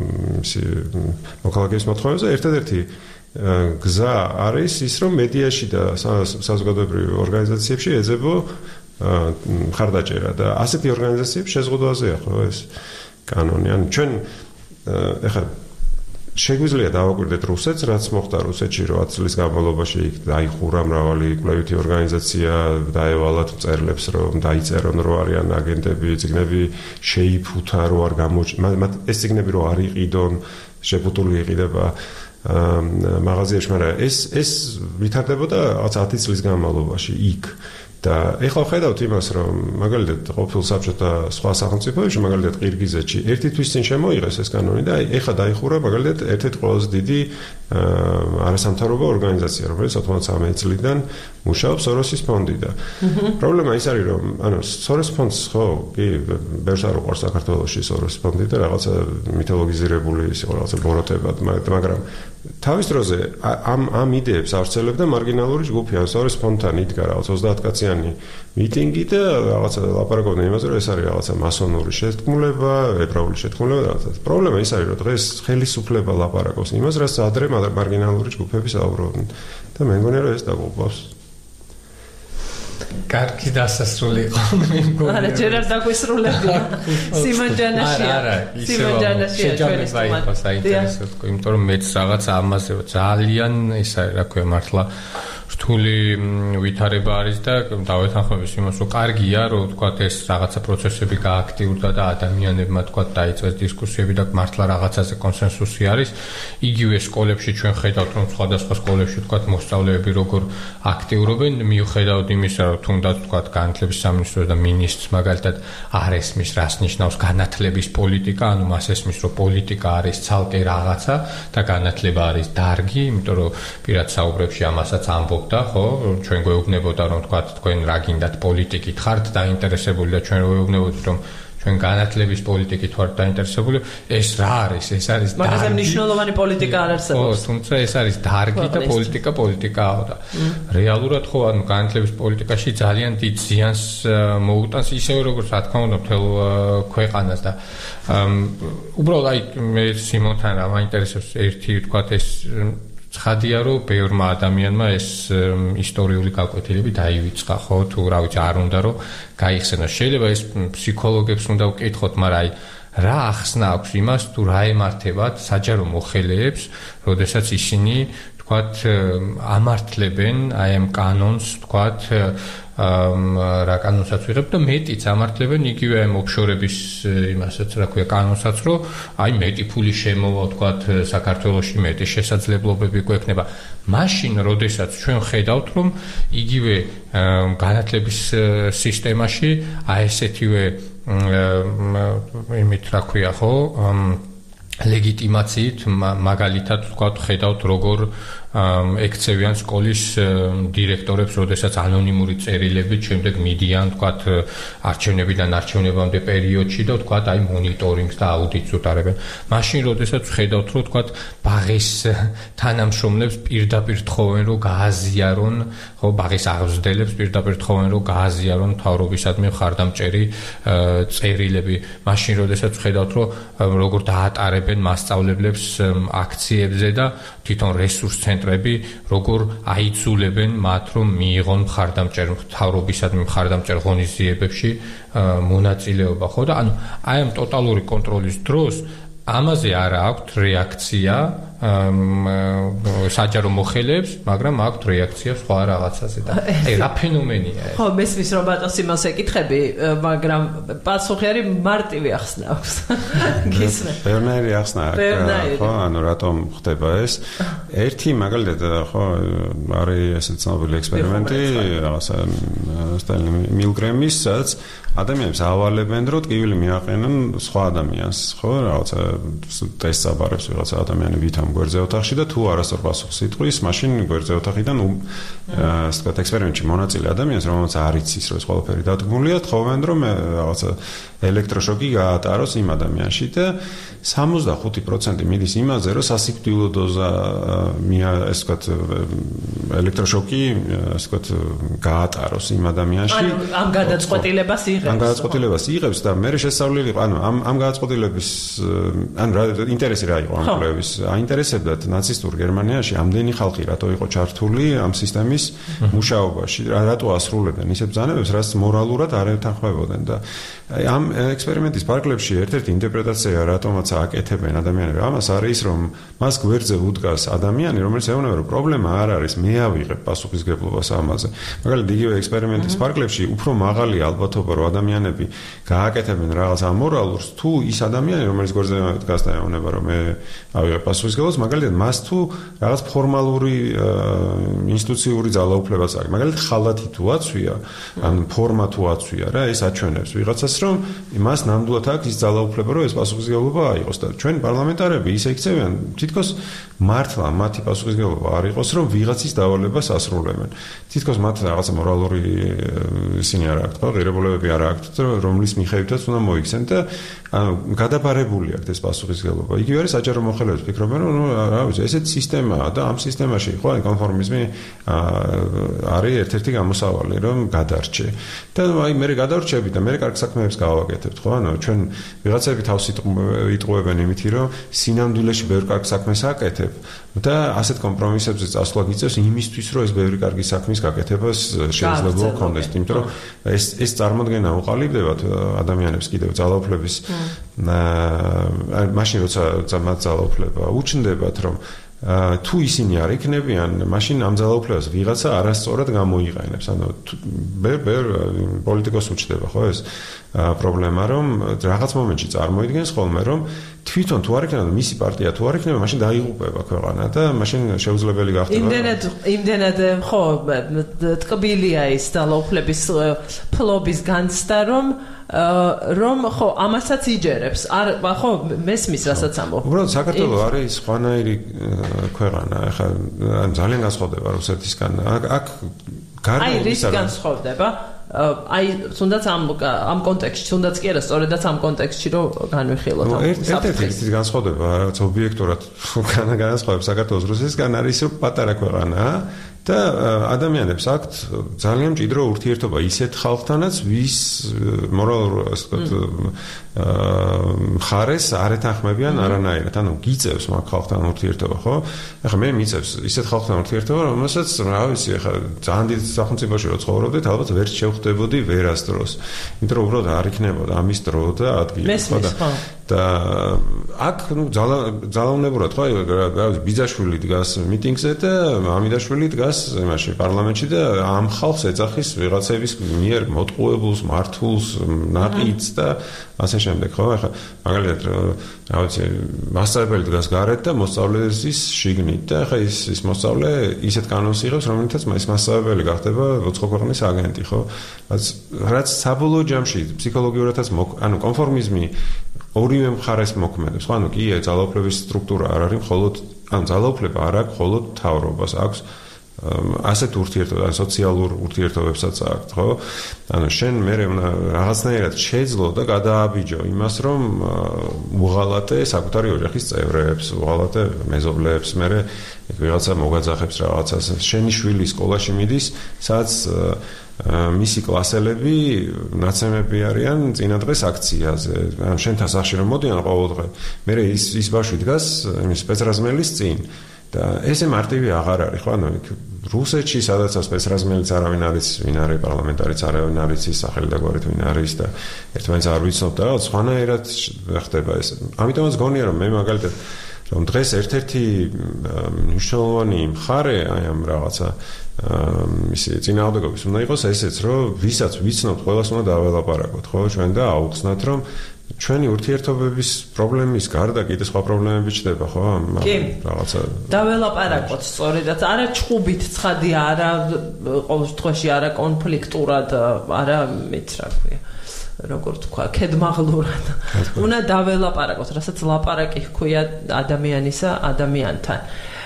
მოქალაქეების მოთხოვნებზე. ერთადერთი გზა არის ის, რომ მედიაში და საზოგადოებრივ ორგანიზაციებში ეძებო მხარდაჭერა და ასეთი ორგანიზაციების შეზღუდვაზეა ხო ეს კანონი. ანუ ჩვენ ეხლა შეგვიძლია დავაკვირდეთ რუსეთს, რაც მოხდა რუსეთში 8 წლის განმავლობაში, დაიხურა მრავალი კვლევითი ორგანიზაცია, დაევალათ მწერლებს, რომ დაიწერონ, რომ არიან აგენტები, წიგნები შეიფუთა, რომ არ მათ ეს წიგნები რომ არ იყიდონ, შეფუტული იყიდება მაღაზიაში, მაგრამ ეს ვითარდებოდა 10 წლის განმავლობაში იქ. და ეხლა ხედავთ იმას, რომ მაგალითად ყოფილ საბჭოთა სხვა სახელმწიფოებში, მაგალითად ყირგიზეთში, ერთი თვის წინ შემოიღეს ეს კანონი და ეხლა დაიხურა მაგალითად ერთ-ერთი ყველაზე დიდი არასამთავრობო ორგანიზაცია, რომელიც 93 წლიდან მუშაობს სოროსის ფონდი და პრობლემა ის არის, რომ ანუ სოროს ფონდს ხო, კი, ბევრს არ უყვარს საქართველოში სოროს ფონდი და რაღაცა მითოლოგიზირებული ის რაღაცა ბოროტებად, მაგრამ თავის დროზე ამ იდეებს ავრცელებდა მარგინალური ჯგუფი, ან სოროს ფონდთან იდგა რაღაც 30 კაციანი მიტინგი და რაღაცა ლაპარაკობდნენ იმაზე, რომ ეს არის რაღაცა მასონური შეთქმულება, ებრაული შეთქმულება და რაღაცა. პრობლემა ის არის, რომ დღეს ხელისუფლება ლაპარაკობს იმას, რაც ადრე მარგინალური ჯგუფები საუბრობდნენ და მე მგონია, რომ ეს დაგუყვავს. კარგი დასასრული იყო მე მგონია. არა, ჯერ არ დაგვისრულებია. სიმონ ჯანაშია. არა, ისევ შეჯამება იყო საინტერესო, იმიტომ რომ მეც რაღაც ამაზე ძალიან ეს არის, რა ქვია, მართლა რთული ვითარება არის და დავეთანხმების იმას, რომ კარგია, რომ თქვა ეს რაღაცა პროცესები გააქტიურდა და ადამიანებმა თქვა დაიწყეს დისკუსიები და მართლა რაღაცაზე კონსენსუსი არის. იგივე სკოლებში ჩვენ ხედავთ, რომ სხვადასხვა სკოლებში თქვა მოსწავლეები როგორ აქტიურობენ, მიუხედავად იმისა, რომ თუნდაც თქვა განათლების სამინისტროს და მინისტრს მაგალითად არ ესმის, რას ნიშნავს განათლების პოლიტიკა, ანუ მას ესმის, რომ პოლიტიკა არის ცალკე რაღაცა და განათლება არის დარგი, იმიტომ რომ პირად საუბრებში ამასაც ამბობ და ხო, ჩვენ გვეუბნებოდა, რომ თქვა თქვენ რა გინდათ პოლიტიკით ხართ დაინტერესებული და ჩვენ ვეუბნებოდით, რომ ჩვენ განათლების პოლიტიკით ვართ დაინტერესებული. ეს რა არის? ეს არის დარგი. მაგაზე მნიშვნელოვანი პოლიტიკა არ არსებობს. ხო, თუმცა ეს არის დარგი და პოლიტიკაა და რეალურად ხო, ანუ განათლების პოლიტიკაში ძალიან დიდ ზიანს მოუტანს, ისევე როგორც რა თქმა უნდა მთელ ქვეყანას და უბრალოდ აი მე სიმონთან რა მაინტერესებს ერთი თქვა ეს ცხადია, რომ ბევრმა ადამიანმა ეს ისტორიული გაკვეთილები დაივიწყა, ხო, თუ რა ვიცი, არ უნდა რომ გაიხსენოს. შეიძლება ეს ფსიქოლოგებს უნდა ვკითხოთ, მაგრამ აი რა ახსნა აქვს იმას, თუ რა ემართებათ საჯარო მოხელეებს, როდესაც ისინი თქვათ ამართლებენ აი ამ კანონს, თქვათ რა კანონსაც ვიღებ და მეტიც ამართლებენ იგივე ამ ოფშორების იმასაც, რა ქვია, კანონსაც, რომ აი მეტი ფული შემოვა, თქვათ საქართველოში მეტი შესაძლებლობები გვექნება. მაშინ, როდესაც ჩვენ ხედავთ, რომ იგივე განათლების სისტემაში აი ესეთივე იმით, რა ქვია, ხო, ლეგიტიმაციით მაგალითად ვთქვათ, ხედავთ როგორ ექცევიან სკოლის დირექტორებს, როდესაც ანონიმური წერილებით შემდეგ მიდიან, ვთქვათ, არჩევნებიდან არჩევნებამდე პერიოდში და ვთქვათ, აი მონიტორინგს და აუდიტს უტარებენ. მაშინ, როდესაც ხედავთ, რომ ვთქვათ, ბაღის თანამშრომლებს პირდაპირ თხოვენ, რომ გააზიარონ, ხო, ბაღის აღზრდელებს პირდაპირ თხოვენ, რომ გააზიარონ მთავრობისადმი მხარდამჭერი წერილები. მაშინ, როდესაც ხედავთ, რომ როგორ დაატარებენ მასწავლებლებს აქციებზე და თვითონ რესურს ცენტრები როგორ აიძულებენ მათ, რომ მიიღონ მხარდამჭერ მთავრობისადმი მხარდამჭერ ღონისძიებებში მონაწილეობა, ხო და ანუ აი ამ ტოტალური კონტროლის დროს ამაზე არ აქვს რეაქცია საჯარო მოხელეებს, მაგრამ აქვს რეაქცია სხვა რაღაცაზე და აი რა ფენომენია ეს? ხო, მესმის რომ ბატონს იმას ეკითხები, მაგრამ პასუხი არის მარტივი ახსნა აქვს. გისმენ. ბევრნაირი ახსნა აქვს, ხო, ანუ რატომ ხდება ეს? ერთი მაგალითად ხო არის ესე ცნობილი ექსპერიმენტი, რაღაცა მილგრემის, სადაც ადამიანებს ავალებენ, რომ ტკივილი მიაყენონ სხვა ადამიანს, ხო, რაღაცა ტესტს აბარებს ვიღაცა ადამიანი ვითამ გვერდზე ოთახში და თუ არასწორ პასუხს იტყვის, მაშინ გვერდზე ოთახიდან ასე ვთქვათ ექსპერიმენტში მონაწილე ადამიანს, რომელიც არ იცის, რომ ეს ყველაფერი დადგმულია, თხოვენ, რომ რაღაცა ელექტროშოკი გაატაროს იმ ადამიანში და 65% მიდის იმაზე, რომ სასიკვდილო დოზა ასე ვთქვათ ელექტროშოკი ასე ვთქვათ გაატაროს იმ ადამიანში. ანუ ამ გადაწყვეტილებას იღებს. ამ გადაწყვეტილებას იღებს და მე შესწავლილი, ანუ ამ გადაწყვეტილების ანუ ინტერესი რა იყო ამ კვლევის? აინტერესებდათ ნაცისტურ გერმანიაში ამდენი ხალხი რატო იყო ჩართული ამ სისტემის მუშაობაში, რატო ასრულებდნენ ისეთ ბრძანებებს, რაც მორალურად არ ეთანხმებოდნენ და ამ ექსპერიმენტის ფარგლებში ერთ-ერთი ინტერპრეტაცია რატომაც აკეთებენ ადამიანები ამას არის რომ მას გვერდზე უდგას ადამიანი რომელიც ეუბნება რომ პრობლემა არ არის მე ავიღებ პასუხისგებლობას ამაზე მაგალითად იგივე ექსპერიმენტის ფარგლებში უფრო მაღალი ალბათობა რომ ადამიანები გააკეთებენ რაღაც ამორალურს თუ ის ადამიანი რომელიც გვერდზე დგას და ეუბნება რომ მე ავიღებ პასუხისგებლობას მაგალითად მას თუ რაღაც ფორმალური ინსტიტუციური ძალაუფლებას აქვს მაგალითად ხალათი თუ აცვია ან ფორმა თუ აცვია რა ეს აჩვენებს ვიღაცას რომ იმას ნამდვილად აქვს ის ძალაუფლება რომ ეს პასუხისგებლობა აიღოს და ჩვენ პარლამენტარები ისე იქცევიან თითქოს მართლა მათი პასუხისგებლობა არ იყოს რომ ვიღაცის დავალებას ასრულებენ თითქოს მათ რაღაცა მორალური ისინი არ აქვთ ხო ღირებულებები არ აქვთ რომლის მიხედვითაც უნდა მოიქცენ და გადაბარებული აქვს ეს პასუხისგებლობა იგივე არის საჯარო მოხელეებს ფიქრობენ რომ რა ვიცი ესეთ სისტემაა და ამ სისტემაში ხო კონფორმიზმი არის ერთ-ერთი გამოსავალი რომ გადარჩე და აი მე გადარჩები და მე კარგ საქმეებს გავაკეთებთ ხო ანუ ჩვენ ვიღაცები თავს იტყუებენ იმითი რომ სინამდვილეში ბევრ კარგ საქმეს აკეთებ და ასეთ კომპრომისებზე წასვლა გიწევს იმისთვის რომ ეს ბევრი კარგი საქმის გაკეთებას შეიძლება გქონდეს იმიტომ რომ ეს წარმოქმნა უყალიბდებათ ადამიანებს კიდევ ძალაუფლების მაშინ როცა მათ ძალაუფლება უჩნდებათ რომ თუ ისინი არ იქნებიან, მაშინ ამ ძალაუფლებას ვიღაცა არასწორად გამოიყენებს. ანუ ბევრ პოლიტიკოს უჩნდება ხო ეს პრობლემა, რომ რაღაც მომენტში წარმოიდგენს ხოლმე, რომ თვითონ თუ არ იქნება მისი პარტია თუ არ იქნება, მაშინ დაიღუპება ქვეყანა და მაშინ შეუძლებელი გახდება. იმდენად ხო ტკბილია ის ძალაუფლების ფლობის განცდა, რომ ხო ამასაც იჯერებს. არ ხო მესმის რასაც ამბობ. უბრალოდ საქართველოს არის სხვანაირი ქვეყანა. ახლა ძალიან განსხვავდება რუსეთისგან. აქ აი რის განსხვავდება? აი თუნდაც ამ კონტექსტში, თუნდაც კი არა, სწორედაც ამ კონტექსტში რომ განვიხილოთ ამ ერთ-ერთი განსხვავდება, რაც ობიექტურად განსხვავებს საქართველოს რუსეთისგან არის რომ პატარა ქვეყანაა და ადამიანებს აქვთ ძალიან მჭიდრო ურთიერთობა ისეთ ხალხთანაც, ვის მორალურ ასე ვთქვათ მხარეს არ ეთანხმებიან არანაირად. ანუ გიწევს მაგ ხალხთან ურთიერთობა, ხო? ეხლა მე მიწევს ისეთ ხალხთან ურთიერთობა, რომელსაც რა ვიცი, ეხლა ძალიან დიდ სახელმწიფოში რო ცხოვრობდით, ალბათ ვერ შევხვდებოდი ვერასდროს. იმიტომ რომ უბრალოდ არ იქნებოდა ამის დრო და ადგილი, ხო და აქ ნუ ძალაუნებურად ხო რა ვიცი ბიძაშვილი დგას მიტინგზე და ამიდაშვილი დგას იმაში პარლამენტში და ამ ხალხს ეძახის ვიღაცების მიერ მოტყუებულს მართულს ნაყიდს და ასე შემდეგ ხო ახლა მაგალითად რა ვიცი მასწავლებელი დგას გარეთ და მოსწავლეების შიგნით და ახლა ის მოსწავლე ისეთ კანონს იღებს რომელთაც ის მასწავლებელი გახდება უცხო ქვეყნის აგენტი ხო რაც საბოლოო ჯამში ფსიქოლოგიურადაც ანუ კონფორმიზმი ორივე მხარეს მოქმედებს. ხო, ანუ კი, ძალაუფლების სტრუქტურა არ არის მხოლოდ, ანუ ძალაუფლება არ აქვს მხოლოდ მთავრობას, აქვს ასეთ ურთიერთობებს, სოციალურ ურთიერთობებსაც აქვს, ხო? ანუ შენ მე რაღაცნაირად შეძლო და გადააბიჯო იმას, რომ უღალატე საკუთარი ოჯახის წევრებს, უღალატე მეზობლებს, მე ვიღაცა მოგაძახებს რაღაცას, შენი შვილი სკოლაში მიდის, სადაც მისი კლასელები ნაცემები არიან წინა დღეს აქციაზე. ან შენთან სახში რომ მოდიან ყოველდღე. მე ის ბავშვი დგას იმის სპეცრაზმელის წინ. და ესე მარტივი აღარ არის, ხო? ანუ რუსეთში სადაც სპეცრაზმელიც არავინ არის, ვინ არის პარლამენტარიც არავინ არის, ის სახელი და გვარით ვინ არის და ერთმანეთს არ ვიცნობ და რაღაც სხვანაირად ხდება ეს. ამიტომაც გონია რომ მე მაგალითად რომ დღეს ერთ-ერთი მნიშვნელოვანი მხარე აი ამ რაღაცა ისი წინააღმდეგობის უნდა იყოს ესეც რომ ვისაც ვიცნობთ ყველას უნდა დაველაპარაკოთ ხო ჩვენ და აუხსნათ რომ ჩვენი ურთიერთობების პრობლემის გარდა კიდე სხვა პრობლემები ჩდება ხო რაღაცა დაველაპარაკოთ სწორედაც არა ჩხუბით ცხადია არა ყოველ შემთხვევაში არა კონფლიქტურად არა მეც რა ქვია როგორ თქვა კედმაღლურად უნდა დაველაპარაკოთ რასაც ლაპარაკი ჰქვია ადამიანისა ადამიანთან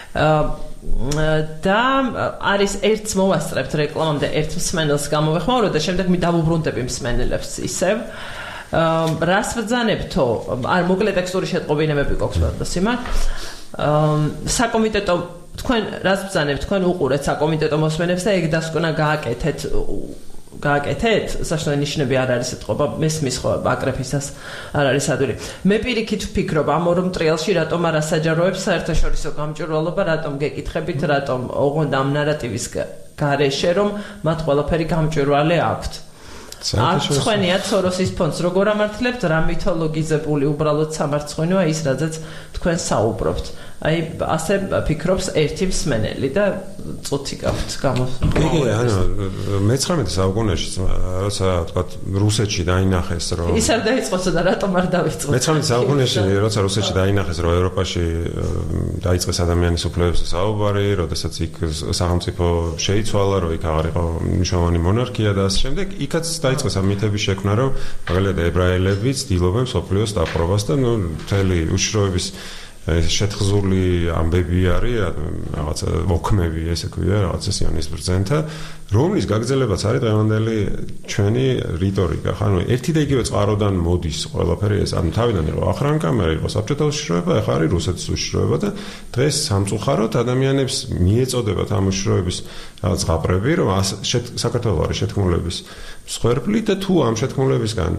და არის ერთს მოვასწრებთ რეკლამამდე ერთ მსმენელს გამოვეხმაუროთ და შემდეგ მე დავუბრუნდები მსმენელებს ისევ რას ბრძანებთო არ მოკლე ტექსტური შეტყობინებები გვაქვს და სიმართლე საკომიტეტო თქვენ რას ბრძანებთ თქვენ უყურეთ საკომიტეტო მოსმენებს და ეგ დასკვნა გააკეთეთ საშუალო ნიშნები არ არის ეთყობა მესმის ხო აკრეფისას არ არის ადვილი მე პირიქით ვფიქრობ ამ ორ მტრიალში რატომ არ ასაჯაროებს საერთაშორისო გამჭვირვალობა რატომ გეკითხებით რატომ ოღონდ ამ ნარატივის გარეშე რომ მათ ყველაფერი გამჭვირვალე აქვთ არ ცხენიათ სოროსის ფონდს როგორ ამართლებთ რა მითოლოგიზებული უბრალოდ სამარცხვინოა ის რაზეც თქვენ საუბრობთ აი ასე ფიქრობს ერთი მსმენელი და წუთი გაქვთ იგი ანუ მე-19 საუკუნეში როცა თქვა რუსეთში დაინახეს რომ ის არ დაიწყოსო და რატომ არ დაიწყო მე-19 საუკუნეში როცა რუსეთში დაინახეს რომ ევროპაში დაიწყეს ადამიანის უფლებებზე საუბარი როდესაც იქ სახელმწიფო შეიცვალა რომ იქ აღარ იყო მნიშვნელოვანი მონარქია და ასე შემდეგ იქაც დაიწყეს ამ მითების შექმნა რომ მაგალითად ებრაელები ცდილობენ სოფლიოს დაპყრობას და ნუ მთელი უშიშროების შეთხზული ამბები არის რაღაცა მოქმები ესე ქვია რაღაცა სიონის ბრძენთა რომლის გაგრძელებაც არის დღევანდელი ჩვენი რიტორიკა ხანუ ერთი და იგივე წყაროდან მოდის ყველაფერი ეს ანუ თავიდან იყო ახრანკამერი იყო საბჭოთა უშიშროება ახლა არის რუსეთის უშიშროება და დღეს სამწუხაროდ ადამიანებს მიეწოდებათ ამ უშიშროების რაღაც ღაპრები რომ საქართველოს არის შეთქმულების მსხვერპლი და თუ ამ შეთქმულებისგან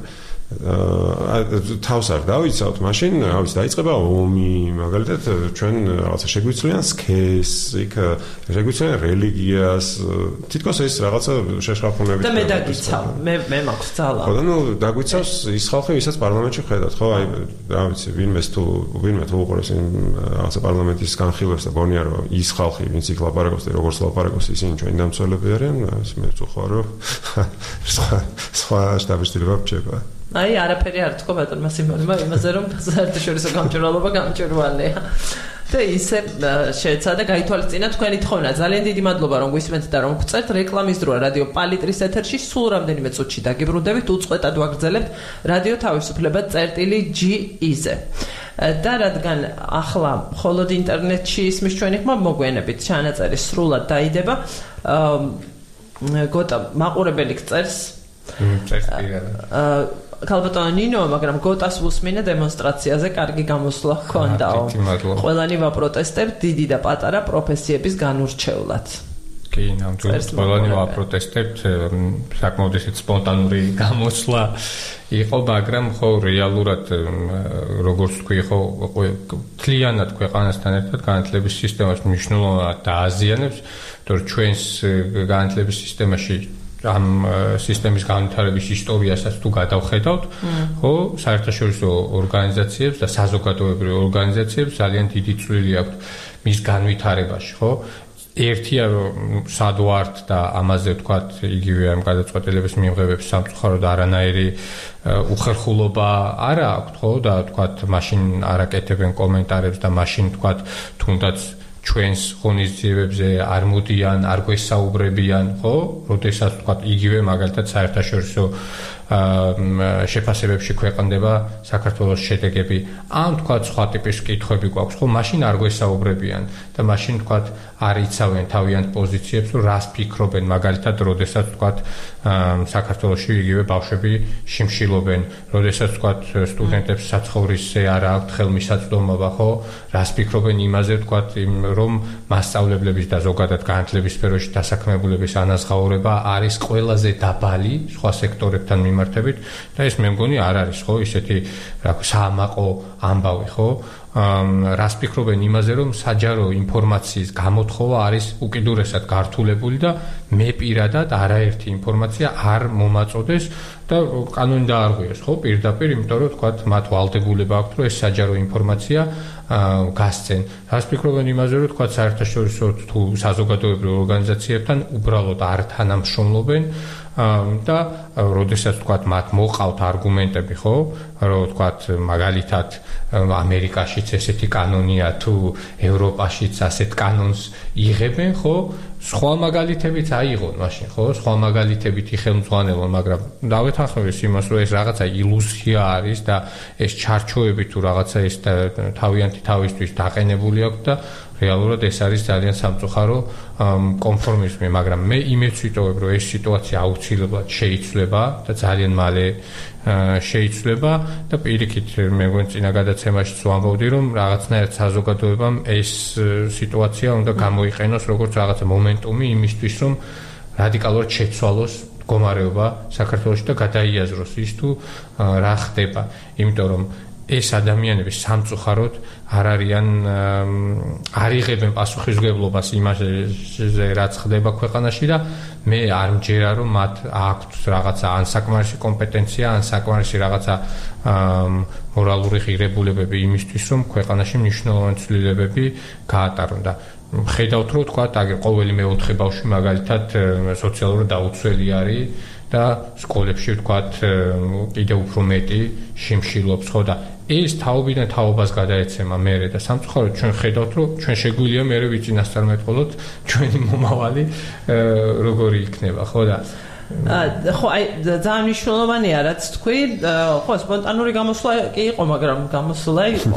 თავს არ დავიცავთ მაშინ რავის დაიწყება ომი მაგალითად ჩვენ რაღაცა შეგვიცვლიან სქეს იქ შეგვიცვლიან რელიგიას თითქოს ეს რაღაცა შეშფოთებებით და მე დაგიცავ მე მაქვს ძალა ხო და ნუ დაგვიცავს ის ხალხი ვისაც პარლამენტში ხედავთ ხო აი რა ვიცი ვინმე თუ უყურებს რაღაცა პარლამენტის განხილვებს და გონია რომ ის ხალხი ვინც იქ ლაპარაკობს და როგორც ლაპარაკობს ისინი ჩვენი დამცველები არიან მე ვწუხარ რომ სხვა შტაბ-შტილება რჩება აი არაფერი არ თქვა ბატონმა სიმონმა იმაზე რომ საერთაშორისო გამჭვირვალობა გამჭვირვალეა და ისე შეეცადა გაითვალისწინა თქვენი თხოვნა ძალიან დიდი მადლობა რომ გვისმენთ და რომ გწერთ რეკლამის დროა რადიო პალიტრის ეთერში სულ რამდენიმე წუთში დაგიბრუნდებით უწყვეტად ვაგრძელებთ რადიო თავისუფლება წერტილი.ge-ზე და რადგან ახლა მხოლოდ ინტერნეტში ისმის ჩვენი ხმა მოგვიანებით ჩანაწერი სრულად დაიდება გოტა მაყურებელი გწერს ქალბატონო ნინო, მაგრამ გოტას უსმინე დემონსტრაციაზე კარგი გამოსვლა ჰქონდაო. ყველანი ვაპროტესტებთ დიდი და პატარა პროფესიების განურჩევლად. კი, ნამდვილად ყველანი ვაპროტესტებთ, საკმაოდ სპონტანური გამოსვლა იყო, მაგრამ ხო რეალურად როგორც თქვი, ხო თლიანად ქვეყანასთან ერთად განათლების სისტემას მნიშვნელოვნად დააზიანებს, თორე ჩვენს განათლების სისტემაში ამ სისტემის განვითარების ისტორიასაც თუ გადავხედავთ, ხო, საერთაშორისო ორგანიზაციებს და საზოგადოებრივ ორგანიზაციებს ძალიან დიდი წვლილი აქვთ მის განვითარებაში, ხო? ერთია რომ სად ვართ და ამაზე ვთქვათ იგივე ამ გადაწყვეტილების მიღებებს სამწუხაროდ არანაირი უხერხულობა არ აქვთ, ხო, და ვთქვათ მაშინ არაკეთებენ კომენტარებს და მაშინ ვთქვათ თუნდაც ჩვენს ღონისძიებებზე არ მოდიან, არ გვესაუბრებიან, ხო? როდესაც ვთქვათ იგივე მაგალითად საერთაშორისო შეფასებებში ქვეყნდება საქართველოს შედეგები. ამ ვთქვათ სხვა ტიპის კითხვები გვაქვს, ხო? მაშინ არ გვესაუბრებიან და მაშინ ვთქვათ არ იცავენ თავიანთ პოზიციებს, რომ რას ფიქრობენ, მაგალითად, როდესაც ვთქვათ საქართველოში იგივე ბავშვები შიმშილობენ, როდესაც ვთქვათ სტუდენტებს საცხოვრისზე არ აქვთ ხელმისაწვდომობა, ხო? რას ფიქრობენ იმაზე, ვთქვათ, რომ მასწავლებლების და ზოგადად განათლების სფეროში დასაქმებულების ანაზღაურება არის ყველაზე დაბალი სხვა სექტორებთან მიმართებით და ეს მე მგონი არ არის, ხო, ისეთი რა ქვია, საამაყო ამბავი, ხო? რას ფიქრობენ იმაზე, რომ საჯარო ინფორმაციის გამოთხოვა არის უკიდურესად გართულებული და მე პირადად არაერთი ინფორმაცია არ მომაწოდეს და კანონი დაარღვიეს, ხო, პირდაპირ, იმიტომ რომ თქვათ მათ ვალდებულება აქვთ, რომ ეს საჯარო ინფორმაცია გასცენ. რას ფიქრობენ იმაზე, რომ თქვათ საერთაშორისო თუ საზოგადოებრივ ორგანიზაციებთან უბრალოდ არ თანამშრომლობენ და როდესაც თქვათ მათ მოყავთ არგუმენტები, ხო, რომ თქვათ მაგალითად ამერიკაშიც ესეთი კანონია თუ ევროპაშიც ასეთ კანონს იღებენ, ხო, სხვა მაგალითებიც აიღონ მაშინ, ხო, სხვა მაგალითებით იხელმძღვანელონ, მაგრამ დავეთანხმების იმას, რომ ეს რაღაცა ილუზია არის და ეს ჩარჩოები თუ რაღაცა ეს თავიანთი თავისთვის დაყენებული აქვს და რეალურად ეს არის ძალიან სამწუხარო კონფორმიზმი, მაგრამ მე იმედს ვიტოვებ, რომ ეს სიტუაცია აუცილებლად შეიცვლება და ძალიან მალე შეიცვლება და პირიქით მე გვენ წინა გადაცემაშიც ვამბობდი, რომ რაღაცნაირად საზოგადოებამ ეს სიტუაცია უნდა გამოიყენოს როგორც რაღაცა მომენტუმი იმისთვის, რომ რადიკალურად შეცვალოს მდგომარეობა საქართველოში და გადაიაზროს ის თუ რა ხდება, იმიტომ რომ ეს ადამიანები სამწუხაროდ არ არიან არ იღებენ პასუხისმგებლობას იმაზე რაც ხდება ქვეყანაში და მე არ მჯერა რომ მათ აქვთ რაღაცა ან საკმარისი კომპეტენცია ან საკმარისი რაღაცა მორალური ღირებულებები იმისთვის რომ ქვეყანაში მნიშვნელოვანი ცვლილებები გაატარონ და ხედავთ რომ თქვათ აგერ ყოველი მეოთხე ბავშვი მაგალითად სოციალურად დაუცველი არის და სკოლებში ვთქვათ კიდევ უფრო მეტი შიმშილობს ხო და ეს თაობიდან თაობას გადაეცემა მერე და სამწუხაროდ ჩვენ ხედავთ რომ ჩვენ შეგვიძლია მერე ვიწინასწარმეტყველოთ ჩვენი მომავალი როგორი იქნება ხო და ხო აი ძალიან მნიშვნელოვანია რაც თქვი ხო სპონტანური გამოსვლა კი იყო მაგრამ გამოსვლა იყო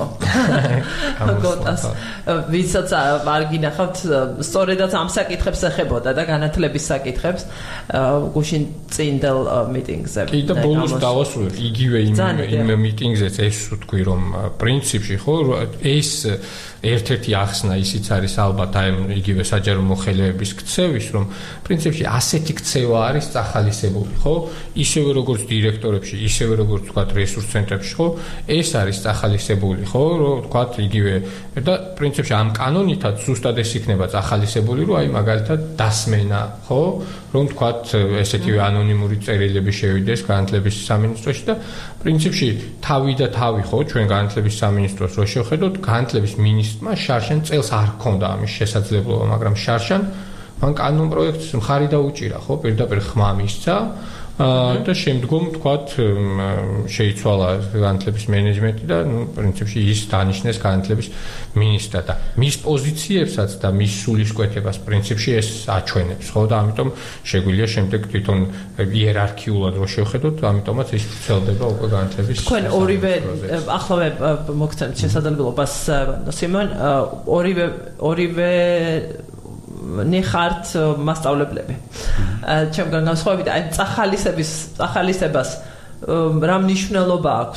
გოტას ვისაც არ გინახავთ სწორედაც ამ საკითხებს ეხებოდა და განათლების საკითხებს გუშინ წინდელ მიტინგზე კი და ბოლოს დავასრულებ იგივე იმ მიტინგზეც ეს თქვი რომ პრინციპში ხო ეს ერთ-ერთი ახსნა ისიც არის ალბათ აი იგივე საჯარო მოხელეების ქცევის რომ პრინციპში ასეთი ქცევა არის წახალისებული ხო ისევე როგორც დირექტორებში ისევე როგორც თქვა რესურს ცენტრებში ხო ეს არის წახალისებული ხო რომ თქვა იგივე და პრინციპში ამ კანონითაც ზუსტად ეს იქნება წახალისებული რომ აი მაგალითად დასმენა ხო რომ თქვა ესეთივე ანონიმური წერილები შევიდეს განათლების სამინისტროში და პრინციპში თავი და თავი ხო ჩვენ განათლების სამინისტროს რო შევხედოთ განათლების მინისტრმა შარშან წელს არ ჰქონდა ამის შესაძლებლობა მაგრამ შარშან მან კანონ პროექტს მხარი დაუჭირა ხო პირდაპირ ხმა მისცა და შემდგომ თქვათ შეიცვალა განათლების მენეჯმენტი და ნუ პრინციპში ის დანიშნეს განათლების მინისტრად და მის პოზიციებსაც და მის სულისკვეთებას პრინციპში ეს აჩვენებს ხო და ამიტომ შეგვიძლია შემდეგ თვითონ იერარქიულად რო შევხედოთ ამიტომაც ის ვრცელდება უკვე განათლების თქვენ ორივე ახლავე მოგცემთ შესაძლებლობას სიმონ ორივე ნიხართ მასწავლებლები. ჩემგან განსხვავებით, აი წახალისებას რა მნიშვნელობა აქვს?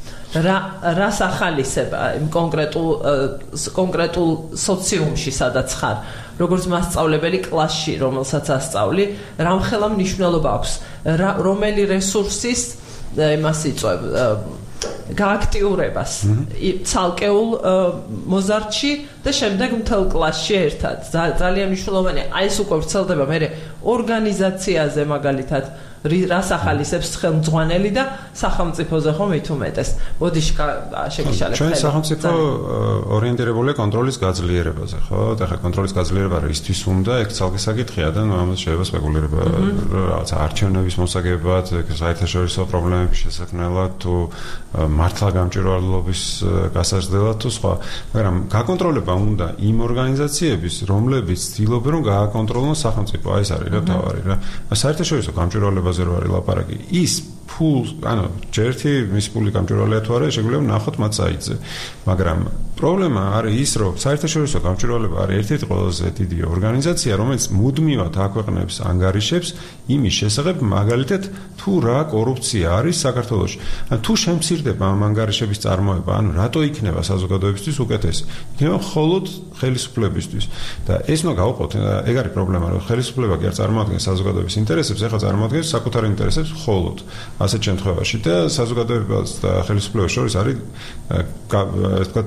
რა სახალისება იმ კონკრეტულ სოციუმში სადაც ხარ, როგორც მასწავლებელი კლასში, რომელსაც ასწავლი, რამხელა მნიშვნელობა აქვს? რომელი რესურსის იმას იწვევ გააქტიურებას ცალკეულ მოზარდში და შემდეგ მთელ კლასში ერთად. ძალიან მნიშვნელოვანია. აი ეს უკვე ვრცელდება მე ორგანიზაციაზე მაგალითად რას ახალისებს ხელმძღვანელი და სახელმწიფოზე ხომ მით უმეტეს. მოდი შეგიშალებ. ჩვენ სახელმწიფო ორიენტირებულია კონტროლის გაძლიერებაზე, ხო? და ხა კონტროლის გაძლიერება რისთვის უნდა, ეგ ცალკე საკითხია და ნუ ამას შეიძლება სპეკულირება რაღაცა არჩევნების მოსაგებად, საერთაშორისო პრობლემების შესაქმნელად თუ მართლა გამჭვირვალობის გასაზრდელად თუ სხვა. მაგრამ გაკონტროლება უნდა იმ ორგანიზაციების, რომლებიც ცდილობენ რომ გააკონტროლონ სახელმწიფო. აი ეს არის რა თავარი რა. საერთაშორისო გამჭვირვალება ზე რო არის ლაპარაკი ის ფულს ანუ ჯერთი მის ფული გამჭვირვალეა თუ არა შეგვიძლია ნახოთ მათ საიტზე მაგრამ პრობლემა არის ის რომ საერთაშორისო გამჭვირვალება არის ერთ-ერთი ყველაზე დიდი ორგანიზაცია რომელიც მუდმივად აქვეყნებს ანგარიშებს იმის შესახებ მაგალითად თუ რა კორუფცია არის საქართველოში ან თუ შემცირდება ამ ანგარიშების წარმოება ანუ რატო იქნება საზოგადოებისთვის უკეთესი იქნება მხოლოდ ხელისუფლებისთვის და ეს ნუ გავყოთ ეგ არის პრობლემა რომ ხელისუფლება კი არ წარმოადგენს საზოგადოების ინტერესებს ეხლა წარმოადგენს საკუთარ ინტერესებს მხოლოდ ასეთ შემთხვევაში და საზოგადოებას და ხელისუფლებას შორის არის ასე ვთქვათ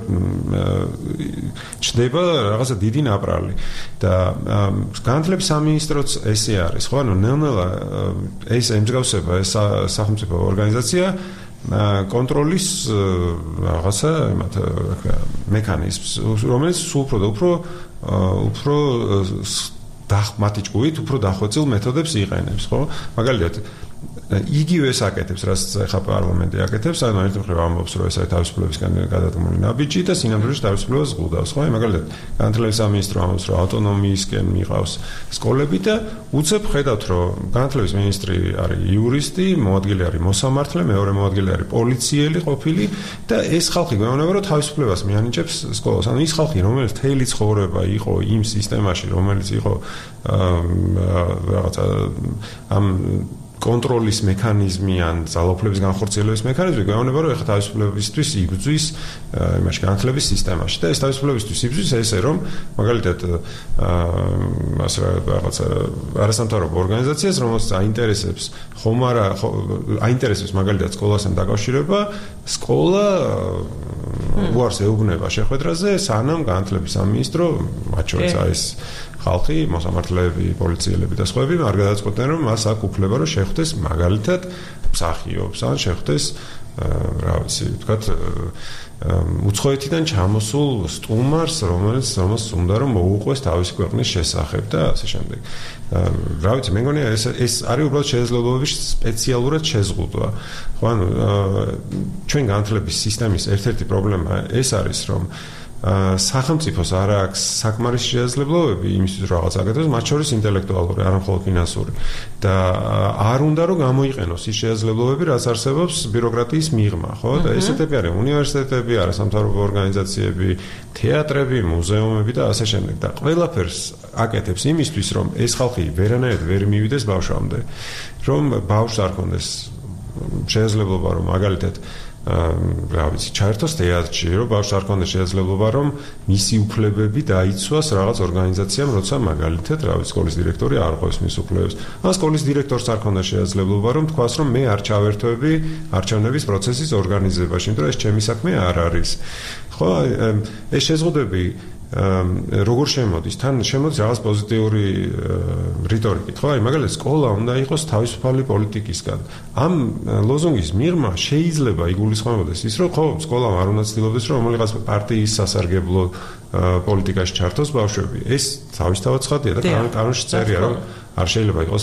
ჩდება რაღაცა დიდი ნაპრალი და განათლების სამინისტროც ესე არის ხო ანუ ნელ-ნელა ეს ემსგავსება ეს სახელმწიფო ორგანიზაცია კონტროლის რაღაცა მექანიზმს რომელიც უფრო და უფრო მათი ჭკუით უფრო დახვეწილ მეთოდებს იყენებს ხო მაგალითად იგივე საკეთებს რაც ახლა პარლამენტი აკეთებს ანუ ერთ მხრივ ამბობს რომ ეს არის თავისუფლებისგან გადადგმული ნაბიჯი და სინამდვილეში თავისუფლებას ზღუდავს ხო მაგალითად განათლების სამინისტრო ამბობს რომ ავტონომიისკენ მიყავს სკოლები და უცებ ხედავთ რომ განათლების მინისტრი არის იურისტი მოადგილე არის მოსამართლე მეორე მოადგილე არის პოლიციელი ყოფილი და ეს ხალხი გვეუბნება რომ თავისუფლებას მიანიჭებს სკოლას ანუ ის ხალხი რომელიც თელი ცხოვრება იყო იმ სისტემაში რომელიც იყო რაღაცა ამ კონტროლის მექანიზმი ან ძალაუფლების განხორციელების მექანიზმი გვეუბნება რომ ეხლა თავისუფლებისთვის იბრძვის იმაში განათლების სისტემაში და ეს თავისუფლებისთვის იბრძვის ესე რომ მაგალითად ასე რაღაცა არასამთავრობო ორგანიზაციას რომელსაც აინტერესებს ხომ არა აინტერესებს მაგალითად სკოლასთან დაკავშირება სკოლა უარს ეუბნება შეხვედრაზე სანამ განათლების სამინისტრო მათ შორის არის ხალხი, მოსამართლეები, პოლიციელები და სხვაები არ გადაწყვეტენ რომ მას აქვს უფლება რომ შეხვდეს მაგალითად მსახიობს ან შეხვდეს რა ვიცი, ვთქვათ უცხოეთიდან ჩამოსულ სტუმარს, რომელიც უნდა რომ მოუყვეს თავისი ქვეყნის შესახებ და ასე შემდეგ. რა ვიცი, მე მგონია ეს არის უბრალოდ შესაძლებლობების სპეციალურად შეზღუდვა. ხო, ანუ ჩვენ განათლების სისტემის ერთ-ერთი პრობლემა ეს არის რომ სახელმწიფოს არ აქვს საკმარის შესაძლებლობები იმისთვის რომ რაღაც აკეთოს, მათ შორის ინტელექტუალური, არა მხოლოდ ფინანსური და არ უნდა რომ გამოიყენოს ის შესაძლებლობები, რაც არსებობს ბიუროკრატიის მიღმა, ხო? და ესეთები არის უნივერსიტეტები, არასამთავრობო ორგანიზაციები, თეატრები, მუზეუმები და ასე შემდეგ. და ყველაფერს აკეთებს იმისთვის, რომ ეს ხალხი ვერანაირად ვერ მივიდეს ბავშვამდე, რომ ბავშვს არ კონდეს შესაძლებლობა რომ მაგალითად რა ვიცი, ჩაერთოს თეატრში, რომ ბავშვს არ ქონდეს შესაძლებლობა, რომ მისი უფლებები დაიცვას რაღაც ორგანიზაციამ, როცა მაგალითად, რა ვიცი, სკოლის დირექტორი არ ყვევს მის უფლებებს. ან სკოლის დირექტორს არ ქონდეს შესაძლებლობა, რომ თქვას, რომ მე არ ჩავერთვები არჩევნების პროცესის ორგანიზებაში, იმიტომ რომ ეს ჩემი საქმე არ არის. ხო, ეს შეზღუდვები როგორ შემოდის? თან შემოდის რაღაც პოზიტიური რიტორიკით, ხო? აი, მაგალითად, სკოლა უნდა იყოს თავისუფალი პოლიტიკისგან. ამ ლოზუნგის მიღმა შეიძლება იგულისხმებოდეს ის, რომ ხო, სკოლამ არ უნდა ცდილობდეს, რომ რომელიღაც პარტიის სასარგებლო პოლიტიკაში ჩართოს ბავშვები. ეს თავისთავად ცხადია და კანონში წერია, რომ არ შეიძლება იყოს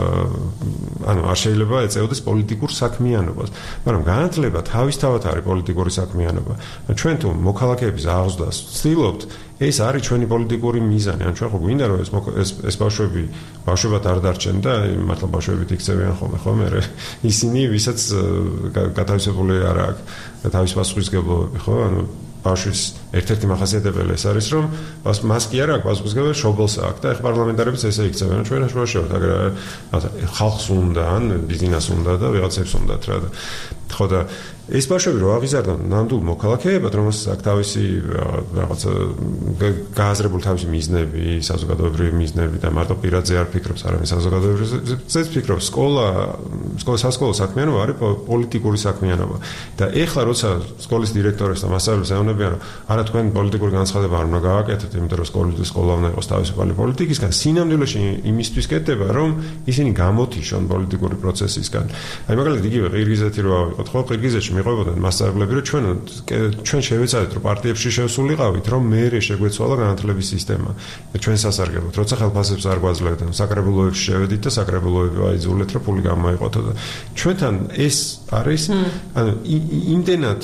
ანუ არ შეიძლება ეწეოდეს პოლიტიკურ საქმიანობას, მაგრამ განათლება თავისთავად არის პოლიტიკური საქმიანობა. ჩვენ თუ მოქალაქეების აღზრდას ვცდილობთ, ეს არის ჩვენი პოლიტიკური მიზანი. ან ჩვენ ხო გვინდა რომ ეს ბავშვებად არ დარჩენ და მართლა ბავშვებით იქცევიან ხოლმე, ხო? მე ისინი, ვისაც გათავისებული არ აქვს თავის პასუხისმგებლობები, ხო? ანუ ბავშვის ერთ-ერთი მახასიათებელი ეს არის, რომ მას კი არ აქვს პასუხისმგებლობა, შობელს აქვს და ეხლა პარლამენტარებიც ესე იქცევენ, ჩვენ შევშევთ, აგრე ხალხს უნდა, ან ბიზნესს უნდა და ვიღაცებს უნდათ რა და ხო და ეს ბავშვები რო აღიზარდონ ნამდვილ მოქალაქეებად, რომელსაც აქვს თავისი რაღაცა გააზრებული თავისი მიზნები, საზოგადოებრივი მიზნები და მარტო პირადზე არ ფიქრობს, არამედ საზოგადოებრივზეც ფიქრობს. სასკოლო საქმიანობა არის პოლიტიკური საქმიანობა. და ეხლა როცა სკოლის დირექტორებს და მასწავლებლებს ეუბნებიან, რომ არა თქვენ პოლიტიკური განცხადება არ უნდა გააკეთოთ, იმიტომ რომ სკოლა უნდა იყოს თავისუფალი პოლიტიკისგან, სინამდვილეში იმისთვის კეთდება, რომ ისინი გამოთიშონ პოლიტიკური პროცესისგან. აი მაგალითად იგივე ყირგიზეთი რო ავიღოთ, ხო, ყირგიზეთში მიყვებოდნენ მასწავლებლები, რომ ჩვენ შევეცადეთ, რომ პარტიებში შევსულიყავით, რომ მეერე შეგვეცვალა განათლების სისტემა. ჩვენ სასარგებლოდ, როცა ხელფასებს არ გვაძლევდნენ, საკრებულოებში შევედით და საკრებულოები აიძულეთ, რომ ფული გამოიყოთ და ჩვენთან ეს არის, ანუ იმდენად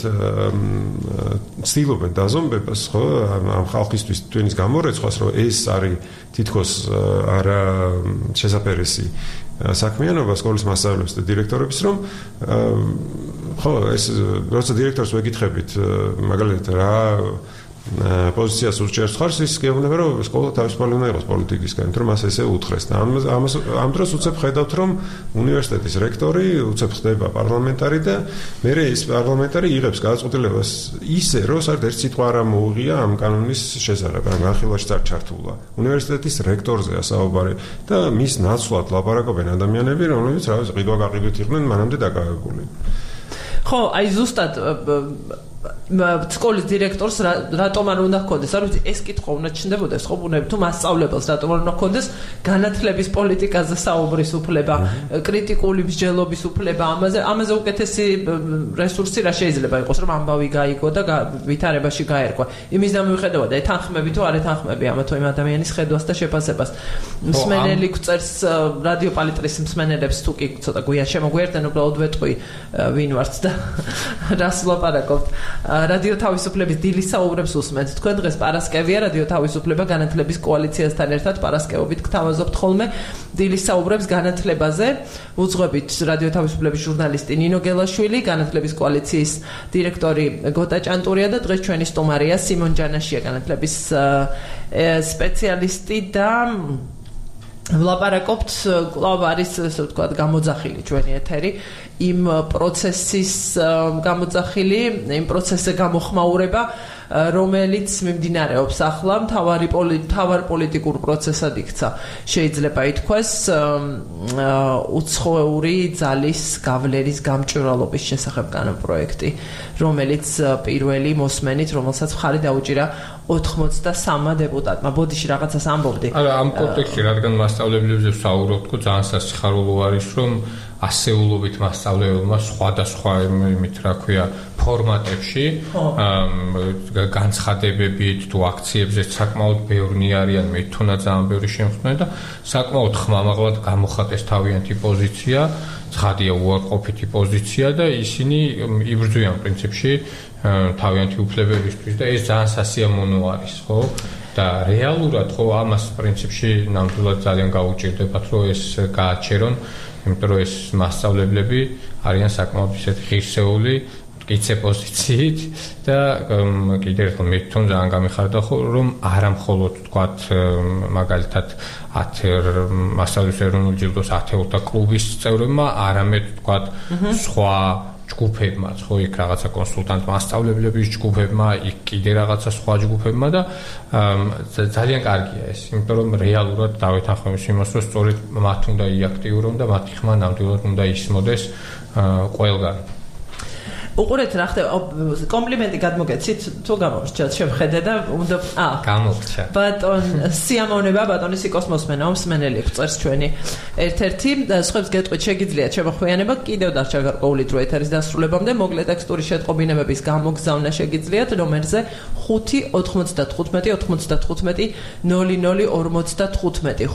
ცდილობენ დაზომბებას, ხო, ამ ხალხისთვის თქვენის გამორეცხვას, რომ ეს არის თითქოს არა შესაძერესი საქმიანობა სკოლის მასწავლებლებს და დირექტორებს, რომ ხო, ეს როცა დირექტორს ვეკითხებით, მაგალითად რა პოზიციას ურჩევს ხარს, ის გეუბნება, რომ სკოლა თავისუფალი უნდა იყოს პოლიტიკისგან, რომ მას ესე უთხრეს. და ამ დროს უცებ ხედავთ, რომ უნივერსიტეტის რექტორი უცებ ხდება პარლამენტარი და მერე ეს პარლამენტარი იღებს გადაწყვეტილებას ისე, რომ საერთოდ ერთ სიტყვა არ მოუღია ამ კანონის შესახებ, ან განხილვაში არ ჩართულა. უნივერსიტეტის რექტორზეა საუბარი და მის ნაცვლად ლაპარაკობენ ადამიანები, რომლებიც რაღაც ყიდვა-გაყიდვით იყვნენ მანამდე დაკავებული. ხო, აი ზუსტად სკოლის დირექტორს რატომ არ უნდა ჰქონდეს? არ ვიცი, ეს კითხვა უნდა ჩნდებოდეს, ხო, ბუნებით თუ მასწავლებელს რატომ არ უნდა ჰქონდეს განათლების პოლიტიკაზე საუბრის უფლება, კრიტიკული მსჯელობის უფლება, ამაზე უკეთესი რესურსი რა შეიძლება იყოს, რომ ამბავი გაიგო და ვითარებაში გაერკვა. იმის და მივხედავდა, ეთანხმები თუ არ ეთანხმები ამა თუ იმ ადამიანის ხედვას და შეფასებას. მსმენელი გვწერს რადიო პალიტრის მსმენელებს თუ კი ცოტა გვიან შემოგვიერთდნენ, უბრალოდ ვეტყვი ვინ ვართ და რას ვლაპარაკობთ. რადიო თავისუფლების დილის საუბრებს უსმენთ. თქვენ დღეს პარასკევია, რადიო თავისუფლება განათლების კოალიციასთან ერთად პარასკევობით გთავაზობთ ხოლმე დილის საუბრებს განათლებაზე. უძღვებით რადიო თავისუფლების ჟურნალისტი ნინო გელაშვილი, განათლების კოალიციის დირექტორი გოტა ჭანტურია და დღეს ჩვენი სტუმარია სიმონ ჯანაშია, განათლების სპეციალისტი და ვლაპარაკობთ, კვლავ არის ესე ვთქვათ გამოძახილი ჩვენი ეთერი იმ პროცესის გამოძახილი, იმ პროცესზე გამოხმაურება, რომელიც მიმდინარეობს ახლა მთავარ პოლიტიკურ პროცესად იქცა. შეიძლება ითქვას უცხოური ძალის გავლენის გამჭვირვალობის შესახებ კანონპროექტი, რომელიც პირველი მოსმენით, რომელსაც მხარი დაუჭირა 83 დეპუტატმა. ბოდიში რაღაცას ამბობდი. არა, ამ კონტექსტში რადგან მასწავლებლებზე ვსაუბრობთ, ძალიან სასიხარულო არის, რომ ასეულობით მასწავლებელმა სხვადასხვა იმით, რა ქვია, ფორმატებში, განცხადებებით თუ აქციებზეც საკმაოდ ბევრი არიან, მე თუნდაც ძალიან ბევრი შემხდნენ და საკმაოდ ხმამაღლად გამოხატეს თავიანთი პოზიცია, ცხადია უარყოფითი პოზიცია და ისინი იბრძვიან პრინციპში თავიანთი უფლებებისთვის და ეს ძალიან სასიამოვნო არის, ხო? და რეალურად ხო ამას პრინციპში ნამდვილად ძალიან გაუჭირდებათ, რომ ეს გააჩერონ, იმიტომ რომ ეს მასწავლებლები არიან საკმაოდ ისეთი ღირსეული მტკიცე პოზიციით და კიდევ ერთხელ მე თვითონ ძალიან გამიხარდა, რომ არა მხოლოდ თქვათ მაგალითად 10 მასწავლებლის ეროვნული ჯილდოს 10-თა კლუბის წევრებმა, არამედ თქვათ სხვა ჯგუფებმა, ხო, იქ რაღაცა კონსულტანტ მასწავლებლების ჯგუფებმა, იქ კიდე რაღაცა სხვა ჯგუფებმა და ძალიან კარგია ეს, იმიტომ რომ რეალურად დავეთანხმებს იმას, რომ სწორედ მათ უნდა იაქტიურონ და მათი ხმა ნამდვილად უნდა ისმოდეს ყველგან. უყურეთ რა ხდება, კომპლიმენტი გადმოგეცით თუ გამორჩა შევხედე და უნდა გამორჩა. ბატონ სიამოვნება ბატონი სიკოსმოსმენა მსმენელი გვწერს ჩვენი ერთ-ერთი სხვებს გეტყვით შეგიძლიათ შემოხვიანება კიდევ დარჩა გარკვეული დრო ეთერის დასრულებამდე მოკლე ტექსტური შეტყობინებების გამოგზავნა შეგიძლიათ ნომერზე 5 95 95 00 55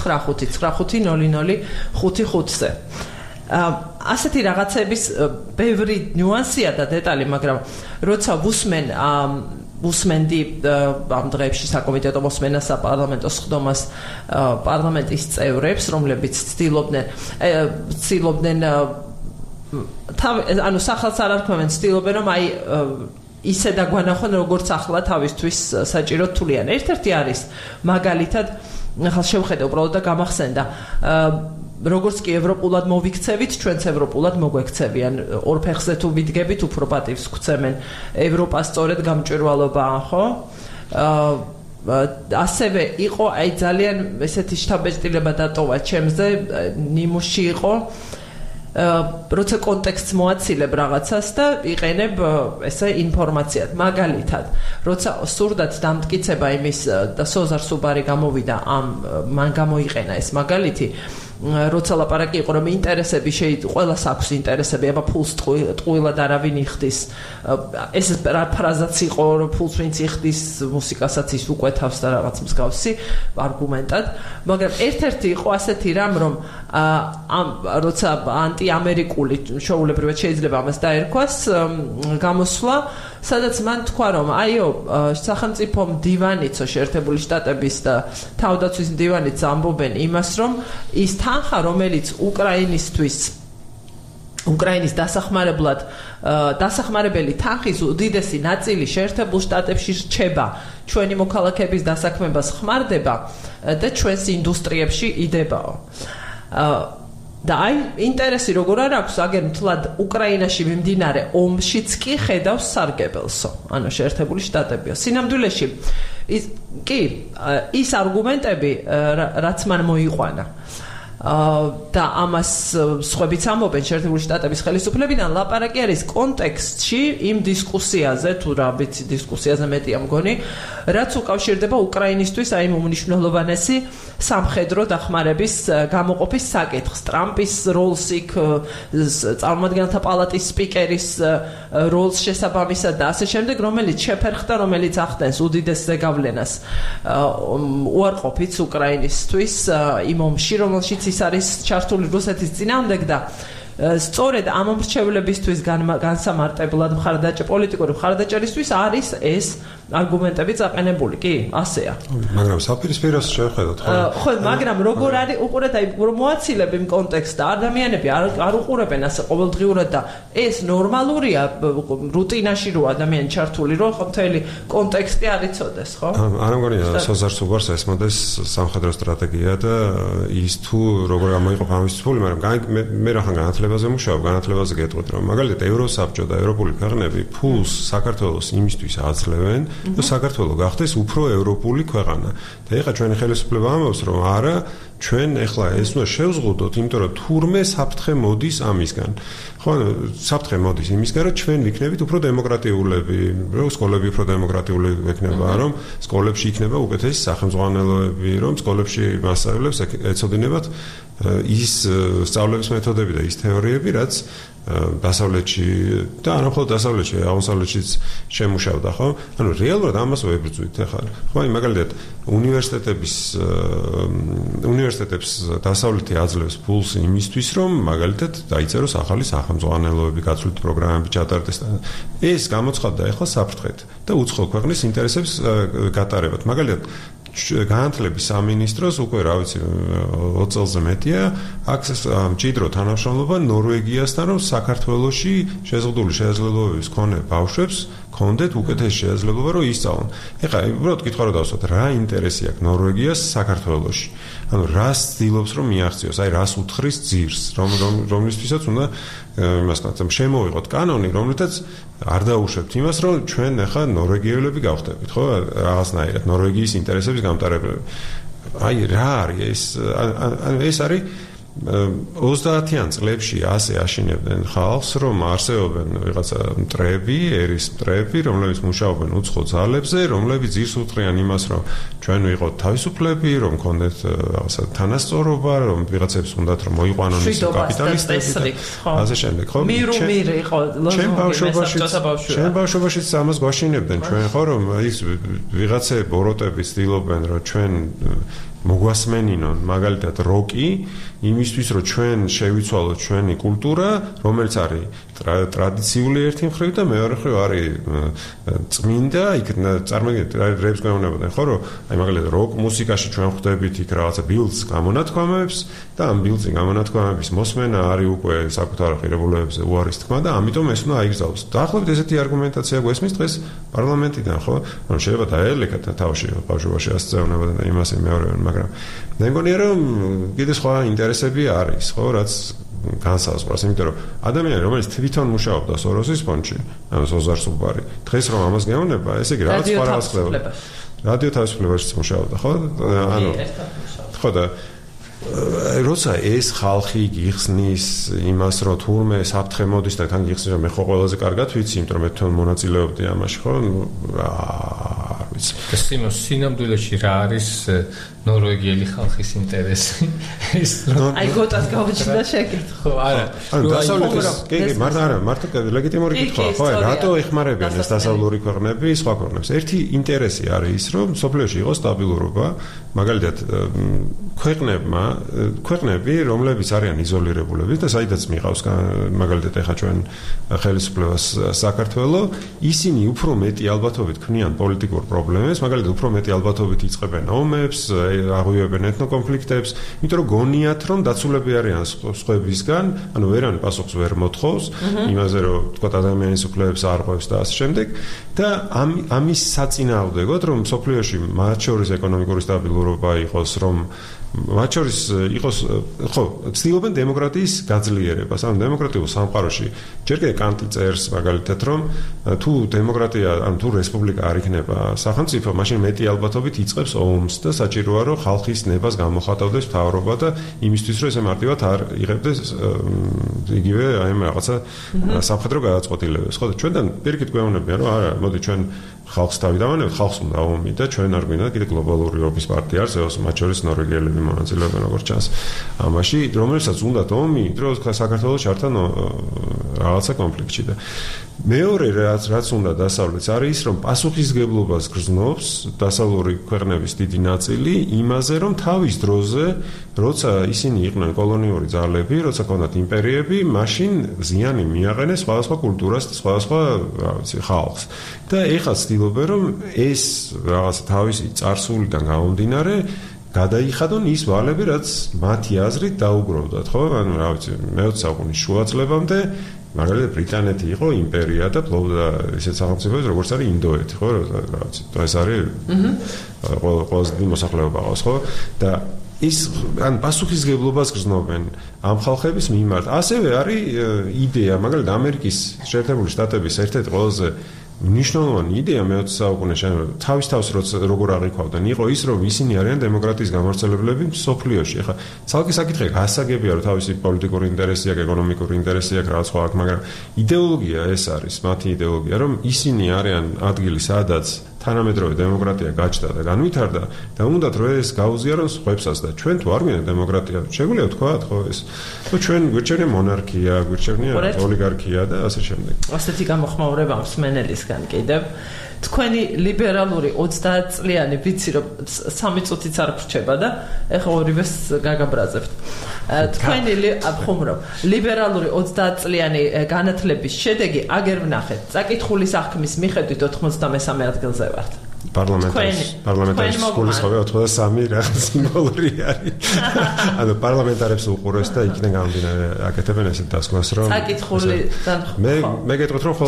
595 ასეთი რაღაცების ბევრი ნიუანსია და დეტალი, მაგრამ როცა ვუსმენდი ამ დღეებში საკომიტეტო მოსმენას საპარლამენტო სხდომას პარლამენტის წევრებს, რომლებიც ცდილობდნენ ანუ სახელს არ არქმევენ, ცდილობენ რომ აი ისე დაგვანახონ როგორც ახლა თავისთვის საჭირო თვლიან. ერთ-ერთი არის მაგალითად ახლა შევხედე უბრალოდ და გამახსენდა როგორც კი ევროპულად მოვიქცევით, ჩვენც ევროპულად მოგვექცევიან. ორ ფეხზე თუ ვიდგებით, უფრო პატივს გვცემენ. ევროპა სწორედ გამჭვირვალობაა, ხო? ასევე იყო აი ძალიან ესეთი შთაბეჭდილება დატოვა ჩემზე, ნიმუში იყო როცა კონტექსტს მოაცილებ რაღაცას და იყენებ ესე ინფორმაციად. მაგალითად, როცა სურდათ დამტკიცება იმის და სოზარ სუბარი გამოვიდა მან გამოიყენა ეს მაგალითი, როცა ლაპარაკი იყო რომ ინტერესები ყველას აქვს ინტერესები, აბა ფულს ტყუილად არავინ იხდის. ეს ფრაზაც იყო რომ ფულს ვინც იხდის, მუსიკასაც ის უკვეთავს და რაღაც მსგავსი არგუმენტად, მაგრამ ერთ-ერთი იყო ასეთი რამ რომ როცა ანტიამერიკული შოულებრივად შეიძლება ამას დაერქვას გამოსვლა, სადაც მან თქვა რომ აიო სახელმწიფო მდივანიცო შეერთებული შტატების და თავდაცვის მდივანიც ამბობენ იმას რომ ის თანხა რომელიც უკრაინისთვის უკრაინის დასახმარებელი თანხის უდიდესი ნაწილი შეერთებულ შტატებში რჩება, ჩვენი მოქალაქეების დასაქმებას ხმარდება და ჩვენს ინდუსტრიებში იდებაო. და აი ინტერესი როგორ არ აქვს აგერ მთლად უკრაინაში მიმდინარე ომშიც კი ხედავს სარგებელსო, ანუ შეერთებული შტატებიო. სინამდვილეში ის არგუმენტები, რაც მან მოიყვანა და ამას სხვაებიც ამბობენ შეერთებული შტატების ხელისუფლებიდან, ლაპარაკი არის კონტექსტში იმ დისკუსიაზე, თუ რა ვიცი დისკუსიაზე მეტია მგონი, რაც უკავშირდება უკრაინისთვის აი უმნიშვნელოვანესი სამხედრო დახმარების გამოყოფის საკითხს, ტრამპის როლს იქ, წარმომადგენელთა პალატის სპიკერის როლს შესაბამისად და ასე შემდეგ, რომელიც შეფერხდა, რომელიც ახდენს უდიდეს ზეგავლენას უარყოფით უკრაინისთვის იმ ომში, რომელშიც ის არის ჩართული რუსეთის წინააღმდეგ და სწორედ ამ მრჩევლებისთვის განსამარტებლად პოლიტიკური მხარდაჭერისთვის არის ეს არგუმენტები წაყენებული, კი, ასეა. მაგრამ საპირისპიროს შევხედოთ, ხო? ხო, მაგრამ როგორ არის უყურეთ, აი რომ მოაცილებ იმ კონტექსტს, ადამიანები არ უყურებენ ასე ყოველდღიურად და ეს ნორმალურია რუტინაში რო ადამიანი ჩართული რო მთელი კონტექსტი არ იცოდეს, ხო? არ მგონია სოზარს უყურს ესმოდეს სამხედრო სტრატეგია და ის თუ როგორ გამოიყო ამისწული, მაგრამ მე რახან განათლებაზე მუშაობ, განათლებაზე გეტყვით, რომ მაგალითად ევროსაბჭო და ევროპული ქვეყნები ფულს საქართველოს იმისთვის აძლევენ და საქართველო გახდეს უფრო ევროპული ქვეყანა. და ეხლა ჩვენი ხელისუფლება ამბობს, რომ არა, ჩვენ ეხლა ეს უნდა შევზღუდოთ, იმიტომ რომ თურმე საფრთხე მოდის ამისგან. ხო, საფრთხე მოდის იმისგან, რომ ჩვენ ვიქნებით უფრო დემოკრატიულები, რომ სკოლები უფრო დემოკრატიულები ვექნება, რომ სკოლებში იქნება უკეთესი სახელმძღვანელოები, რომ სკოლებში მასწავლებლებს ეცოდინებათ ის სწავლების მეთოდები და ის თეორიები, რაც დასავლეთში და არ მხოლოდ დასავლეთში, აღმოსავლეთშიც შემუშავდა, ხო? ანუ რეალურად ამას ვებრძვით ახლა. ხო, მაგალითად, უნივერსიტეტებს დასავლეთი აძლევს ფულს იმისთვის, რომ მაგალითად დაიწეროს ახალი სახელმძღვანელოები, გაცვლით პროგრამები ჩატარდეს. ეს გამოცხადდა ახლა საფრთხეთ და უცხო ქვეყნის ინტერესებს გატარებათ. მაგალითად, განათლების სამინისტროს უკვე რა ვიცი 20 წელზე მეტია აქვს მჭიდრო თანამშრომლობა ნორვეგიასთან, რომ საქართველოში შეზღუდული შესაძლებლობების მქონე ბავშვებს კონდეთ უკეთესი შესაძლებლობა რომ ისწავლონ. ეხლა უბრალოდ კითხვა რომ დავსვათ, რა ინტერესი აქვს ნორვეგიას საქართველოში? ანუ რას ცდილობს რომ მიაღწიოს, აი რას უთხრის ძირს, რომლისთვისაც უნდა იმას თქვა, შემოვიღოთ კანონი, რომლითაც არ დაუშვებთ იმას, რომ ჩვენ ახლა ნორვეგიელები გავხდებით, ხო? რაღაცნაირად ნორვეგიის ინტერესების გამტარებელი. აი რა არის ეს არის 30-იან წლებში ასე აშინებდნენ ხალხს, რომ არსებობენ ვიღაცა მტრები, ერის მტრები, რომლებიც მუშაობენ უცხო ძალებზე, რომლებიც ძირს უთხრიან იმას, რომ ჩვენ ვიყოთ თავისუფლები, რომ გქონდეთ რაღაცა თანასწორობა, რომ ვიღაცებს უნდათ რომ მოიყვანონ ის კაპიტალისტები. ასე შემდეგ, ხო? მირუმირი იყო ჩვენ ბავშვობაშიც ამას გვაშინებდნენ ჩვენ, ხო, რომ ის ვიღაცა ბოროტები ცდილობენ, რომ ჩვენ მოგვასმენინონ მაგალითად როკი იმისთვის რომ ჩვენ შევიცვალოთ ჩვენი კულტურა, რომელიც არის ტრადიციული ერთი მხრივ და მეორე მხრივ არის წმინდა, იქ წარმოგიდგენთ რებს გვეუბნებოდნენ, ხო, რომ აი მაგალითად როკ მუსიკაში ჩვენ ხვდებით იქ რაღაცა ბილდს გამონათქვამებს და ამ ბილდზე გამონათქვამების მოსმენა არის უკვე საკუთარ ღირებულებებზე უარის თქმა და ამიტომ ეს უნდა აიგზავნოს. დაახლოებით ესეთი არგუმენტაცია გვესმის დღეს პარლამენტიდან, ხო, რომ შეიძლება დაელეკათ თავში ბავშვობაში ასწევნებოდნენ და იმას მეორევენ, მაგრამ მე მგონია რომ კიდე სხვა ინტერესები არის, ხო, რაც განსაზღვრავს, იმიტომ რომ ადამიანი, რომელიც თვითონ მუშაობდა სოროსის ფონდში, ანუ სოზარს უყარი, დღეს რომ ამას გეუბნება, ესე იგი რაღაც სხვა რაღაც ხდება. რადიო თავისუფლებაშიც მუშაობდა, ხო? ანუ ხო და როცა ეს ხალხი გიხსნის იმას, რომ თურმე საფრთხე მოდის და თან გიხსნის, რომ მე ხო ყველაზე კარგად ვიცი, იმიტომ რომ მე თვითონ მონაწილეობდი ამაში, ხო? არ ვიცი. სინამდვილეში რა არის ნორვეგიელი ხალხის ინტერესი? აი გოტას გავუჩნდა შეკითხვა. ხო, არა. ანუ დასავლეთის კი, მარტო ლეგიტიმური კითხვაა, ხო, რატო ეხმარებიან ეს დასავლური ქვეყნები სხვა ქვეყნებს? ერთი ინტერესი არის ის, რომ სოფლიოში იყოს სტაბილურობა, მაგალითად ქვეყნები, რომლებიც არიან იზოლირებულები და საიდანაც მიყავს მაგალითად ეხა ჩვენ ხელისუფლებას საქართველოს, ისინი უფრო მეტი ალბათობით ქმნიან პოლიტიკურ პრობლემებს, მაგალითად უფრო მეტი ალბათობით იწყებენ ომებს, აღუევებენ ეთნოკონფლიქტებს, იმიტომ რომ გონიათ რომ დაცულები არიან სხვებისგან, ანუ ვერანი პასუხს ვერ მოთხოვს იმაზე რომ თქვა ადამიანის უფლებებს არღვევს და ასე შემდეგ და ამის საწინააღმდეგოდ რომ სოფლიოში მათ შორის ეკონომიკური სტაბილურობა იყოს, რომ მათ შორის იყოს ხო ცდილობენ დემოკრატიის გაძლიერებას. ანუ დემოკრატიულ სამყაროში ჯერ კიდევ კანტი წერს მაგალითად რომ თუ დემოკრატია ან თუ რესპუბლიკა არ იქნება სახელმწიფო, მაშინ მეტი ალბათობით იწყებს ომს და საჭიროა რომ ხალხის ნებას გამოხატავდეს მთავრობა და იმისთვის რომ ესე მარტივად არ იღებდეს იგივე აი რაღაცა სამხედრო გადაწყვეტილებებს. ხო და ჩვენთან პირიქით გვეუბნებიან რომ არა, მოდი ჩვენ ხალხს თავი დავანებთ, ხალხს უნდა ომი და ჩვენ არ გვინდა კიდე გლობალური ობის პარტია არსებობს, მათ შორის ნორვეგიელები მონაწილეობენ როგორც ჩანს. ამაში რომელსაც უნდათ ომი, დროს საქართველოს ჩართან რაღაცა კონფლიქტში და მეორე რაც უნდა დასავლეთს არის ის რომ პასუხისგებლობას გრძნობს დასავლური ქვეყნების დიდი ნაწილი იმაზე რომ თავის დროზე როცა ისინი იყვნენ კოლონიური ძალები, როცა ქონდათ იმპერიები, მაშინ ზიანი მიაყენეს სხვადასხვა კულტურას და სხვადასხვა რა ვიცი ხალხს. და ეხლა ცდილობენ რომ ეს რაღაც თავისი წარსულიდან გამომდინარე გადაიხადონ ის ვალები, რაც მათი აზრით დაუგროვდათ, ხო? ანუ რა ვიცი, მე-20 საუკუნის შუა წლებამდე მაგალითად ბრიტანეთი იყო იმპერია და ფლობდა ისეთ სახელმწიფოებს როგორც არის ინდოეთი, ხო? რა ვიცი, ეს არის ყველაზე დიდი მოსახლეობა ყავს, ხო? და ის ან პასუხისგებლობას გრძნობენ ამ ხალხების მიმართ. ასევე არის იდეა, მაგალითად ამერიკის შეერთებული შტატების ერთ-ერთი ყველაზე მნიშვნელოვანი იდეა მე-20 საუკუნეში თავის თავს როგორ აღიქვავდნენ იყო ის რომ ისინი არიან დემოკრატიის გამავრცელებლები მსოფლიოში. ეხლა ცალკე საკითხი გასაგებია რომ თავისი პოლიტიკური ინტერესი აქვს, ეკონომიკური ინტერესი აქვს, რაღაც სხვა აქვს, მაგრამ იდეოლოგია ეს არის, მათი იდეოლოგია რომ ისინი არიან ადგილი სადაც თანამედროვე დემოკრატია გაჩნდა და განვითარდა და უნდათ რომ ეს გაუზიარონ სხვებსაც და ჩვენ თუ არ გვინდა დემოკრატია, შეგვიძლია ვთქვათ ხო ეს? თუ ჩვენ გვირჩევნია მონარქია, გვირჩევნია ოლიგარქია და ასე შემდეგ. ასეთი გამოხმაურება მსმენელისგან კიდევ თქვენი ლიბერალური 30 წლიანი ვიცი რომ 3 წუთიც არ ვრჩება და ეხლა ორივეს გაგაბრაზებთ. თქვენი ხუმრობ ლიბერალური 30 წლიანი განათლების შედეგი აგერ ვნახეთ. წაკითხული საქმის მიხედვით 93 ადგილზე ვართ. პარლამენტარის სკოლის ხავე 83 რაღაც სიმბოლური არის. ანუ პარლამენტარებს უყურეს და იქიდან გამომდინარე აკეთებენ ესეთ დასკვნას რომ წაკითხული მე გეტყვით რომ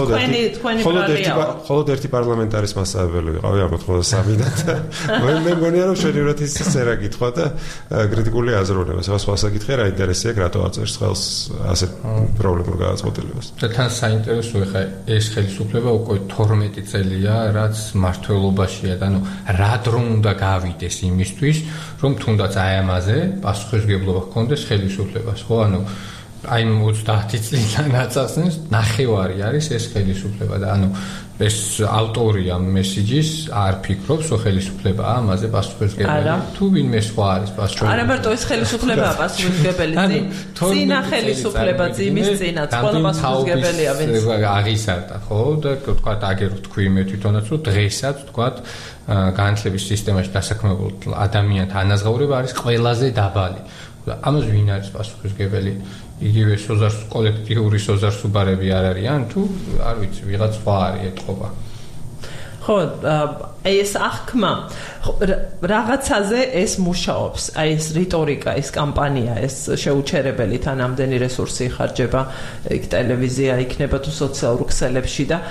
მხოლოდ ერთი პარლამენტარის მასწავლებელი ვიყავი ამ 83-დან და მე მგონია რომ შეიძლება ის წერა კითხვა და კრიტიკული აზროვნება. სხვა საკითხია რა ინტერესი აქვს რატო აწერს ხელს ასეთ პრობლემურ გადაწყვეტილებას. და თან საინტერესო ხა ეს ხელისუფლება უკვე 12 წელია რაც მართლობაში ანუ რა დრო უნდა გავიდეს იმისთვის რომ თუნდაც აი ამაზე პასუხისგებლობა ჰქონდეს ხელისუფლებას, ხო? ანუ აი 30 წლიდან აწასნეს ნახევარი არის ეს ხელისუფლება და ანუ ეს ავტორია მესიჯის არ ფიქრობს რომ ხელისუფლება ამაზე პასუხისგებელი თუ ვინმე სხვა არის პასუხისგებელი. არა მარტო ეს ხელისუფლებაა პასუხისგებელი, წინა ხელისუფლება ძიმის წინაც ყველა პასუხისგებელია ვინც აღიზარდა, ხო? და თქვა აგერ თქვი მე თვითონაც რომ დღესაც თქვა განათლების სისტემაში დასაქმებულ ადამიანთა ანაზღაურება არის ყველაზე დაბალი. და ამას ვინ არის პასუხისგებელი? იგივე კოლექტიური სოზარსუბარები არ არიან თუ არ ვიცი ვიღაც სხვა არის ეთყობა. ხო, ეს აღქმა რაღაცაზე ეს მუშაობს, აი ეს რიტორიკა, ეს კამპანია, ეს შეუჩერებელი თან ამდენი რესურსი იხარჯება, იქ ტელევიზია იქნება თუ სოციალურ ქსელებში და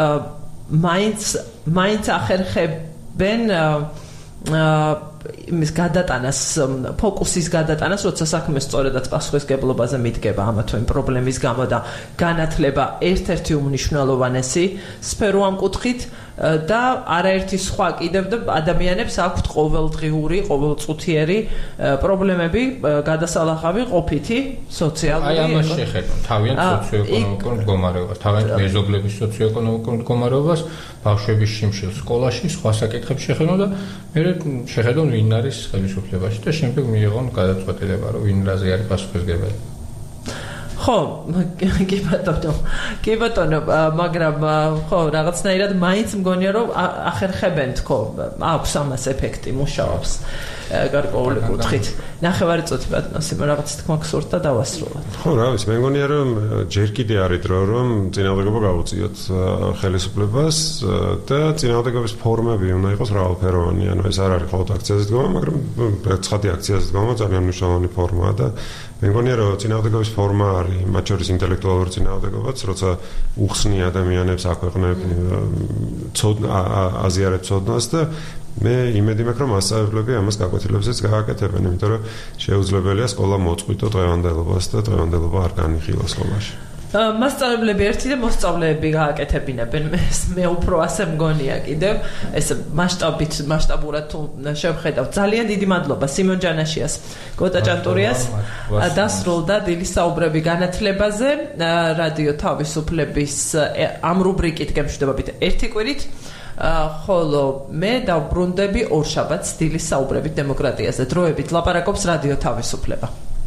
მაინც ახერხებენ იმის გადატანას, ფოკუსის გადატანას, როცა საქმე სწორედაც პასუხისგებლობაზე მიდგება ამა თუ იმ პრობლემის გამო და განათლება ერთ-ერთი უმნიშვნელოვანესი სფერო ამ კუთხით და არაერთი სხვა კიდევ და ადამიანებს აქვთ ყოველდღიური, ყოველწუთიერი პრობლემები გადასალახავი ყოფითი სოციალური. აი ამას შეხედონ თავიანთ სოციოეკონომიკურ მდგომარეობას, თავიანთ მეზობლების სოციოეკონომიკურ მდგომარეობას, ბავშვების შიმშილ სკოლაში, სხვა საკითხებს შეხედონ და მე შეხედონ ვინ არის ხელისუფლებაში და შემდეგ მიიღონ გადაწყვეტილება რომ ვინ რაზე არის პასუხისგებელი. ხო, კი ბატონო, მაგრამ ხო, რაღაცნაირად მაინც მგონია რომ ახერხებენ თქო, აქვს ამას ეფექტი, მუშაობს. გარკვეული კუთხით. ნახევარი წუთი ბატონო, რაღაც თქმა გსურთ და დავასრულოთ. ხო, რა ვიცი, მე მგონია რომ ჯერ კიდე არის დრო რომ წინააღმდეგობა გავუწიოთ ხელისუფლებას და წინააღმდეგობის ფორმები უნდა იყოს მრავალფეროვანი. ანუ ეს არ არის მხოლოდ აქციაზე დგომა, მაგრამ ცხადი აქციაზე დგომა ძალიან მნიშვნელოვანი ფორმაა და მე მგონია რომ წინააღმდეგობის ფორმა არის მათ შორის ინტელექტუალური წინააღმდეგობაც, როცა უხსნი ადამიანებს აქვეყნებ აზიარებს ცოდნას და მე იმედი მაქვს რომ მასწავლებლები ამას გაკვეთილებზეც გააკეთებენ, იმიტომ რომ შეუძლებელია სკოლა მოწყვიტო დღევანდელობას და დღევანდელობა არ განიხილოს სკოლაში. მასწავლებლები ერთი და მოსწავლეები გააკეთებინებენ. მე უფრო ასე მგონია კიდევ ეს მასშტაბურად თუ შევხედავთ. ძალიან დიდი მადლობა სიმონ ჯანაშიას, გოტა ჭანტურიას დასრულდა დილის საუბრები განათლებაზე. რადიო თავისუფლების ამ რუბრიკით გემშვიდობებით ერთი კვირით. ხოლო მე დავბრუნდები ორშაბათს დილის საუბრებით დემოკრატიაზე. დროებით ლაპარაკობს რადიო თავისუფლება.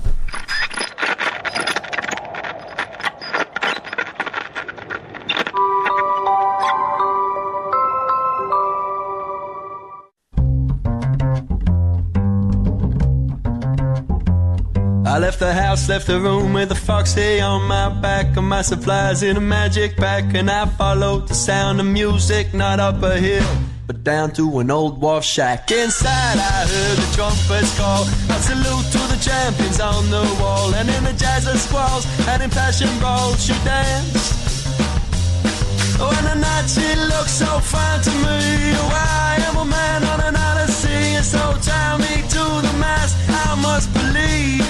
I left the house, left the room with a foxy on my back and my supplies in a magic pack, and I followed the sound of music, not up a hill but down to an old wharf shack. Inside I heard the trumpets call, a salute to the champions on the wall, and in the jazz of squalls and in passion brawls she danced. Oh, and the night she looked so fine to me. Oh, I am a man on an odyssey, and so tie me to the mast, I must believe.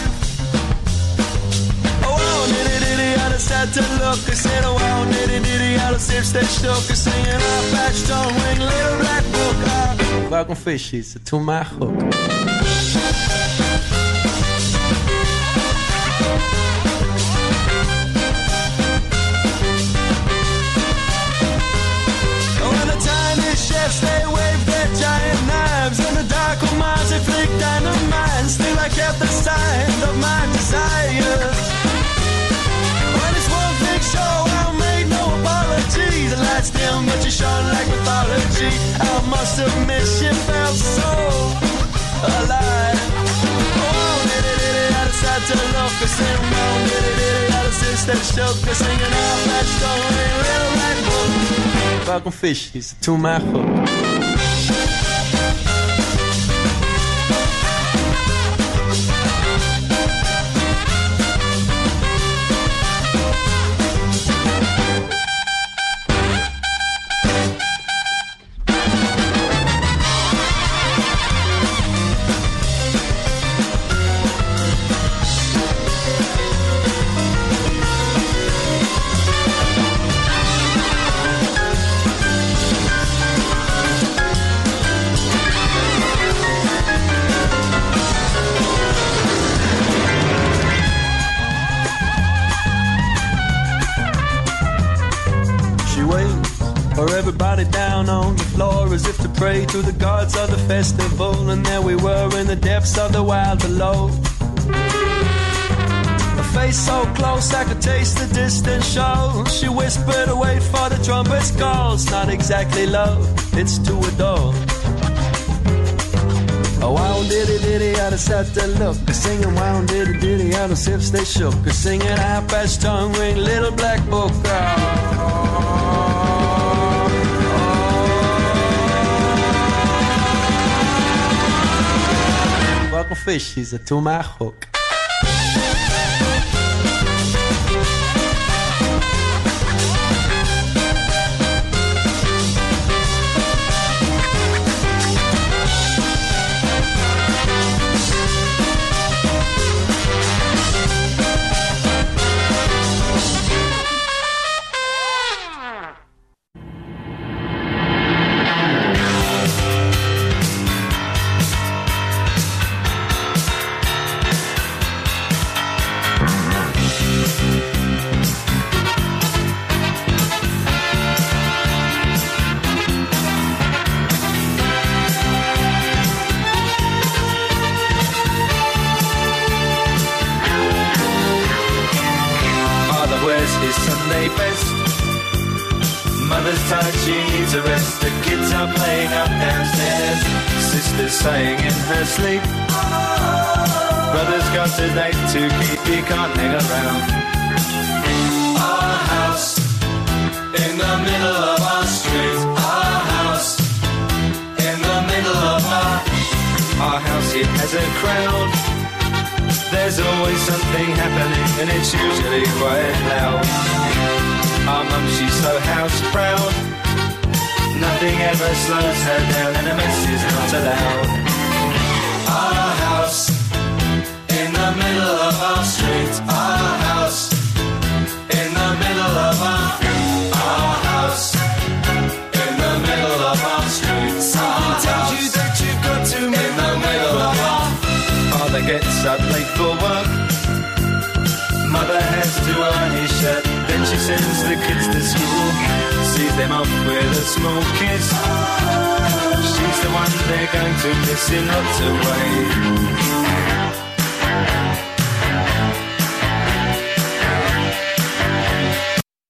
I sat to look, I said, oh, wow, nitty, out of sips they shook, singing our patch tongue wing, little black book. Welcome fishies to my hook. Oh, and the tiny chefs, they waved their giant knives, and the dark minds, they flicked dynamite. Still I kept the sign of my desire. Show, I made no apologies. The lights dim, but you shone like mythology. I must admit, she felt so alive. Oh, diddy, I decided to look, I said, no, diddy, I decided to shook, I singing out that story, little black book. Welcome fishies to my hook. Everybody down on the floor as if to pray to the gods of the festival, and there we were in the depths of the wild below. A face so close I could taste the distant show. She whispered, wait for the trumpet's call. It's not exactly love, it's to adore. Oh, wow, diddy, out of sight to look, singing wow, diddy, out of sips they shook, singing high-pitched tongue ring, little black book. Welcome fishies to my hook. Sunday best. Mother's tired, she needs a rest. The kids are playing up downstairs. sister's saying in her sleep. Brother's got a date to keep, he can't hang around. Our house in the middle of our street. Our house in the middle of our house, it has a crowd. There's always something happening and it's usually quite loud. Our mum, she's so house proud. Nothing ever slows her down and a mess is not allowed. Our house in the middle of our street. Our house in the middle of our house in the middle of our street. Someone tells you that you've got to in the middle of our. Father gets up late for work. Mother has to iron his shirt. Then she sends the kids to school, sees them off with a small kiss. She's the one they're going to miss in lots of ways.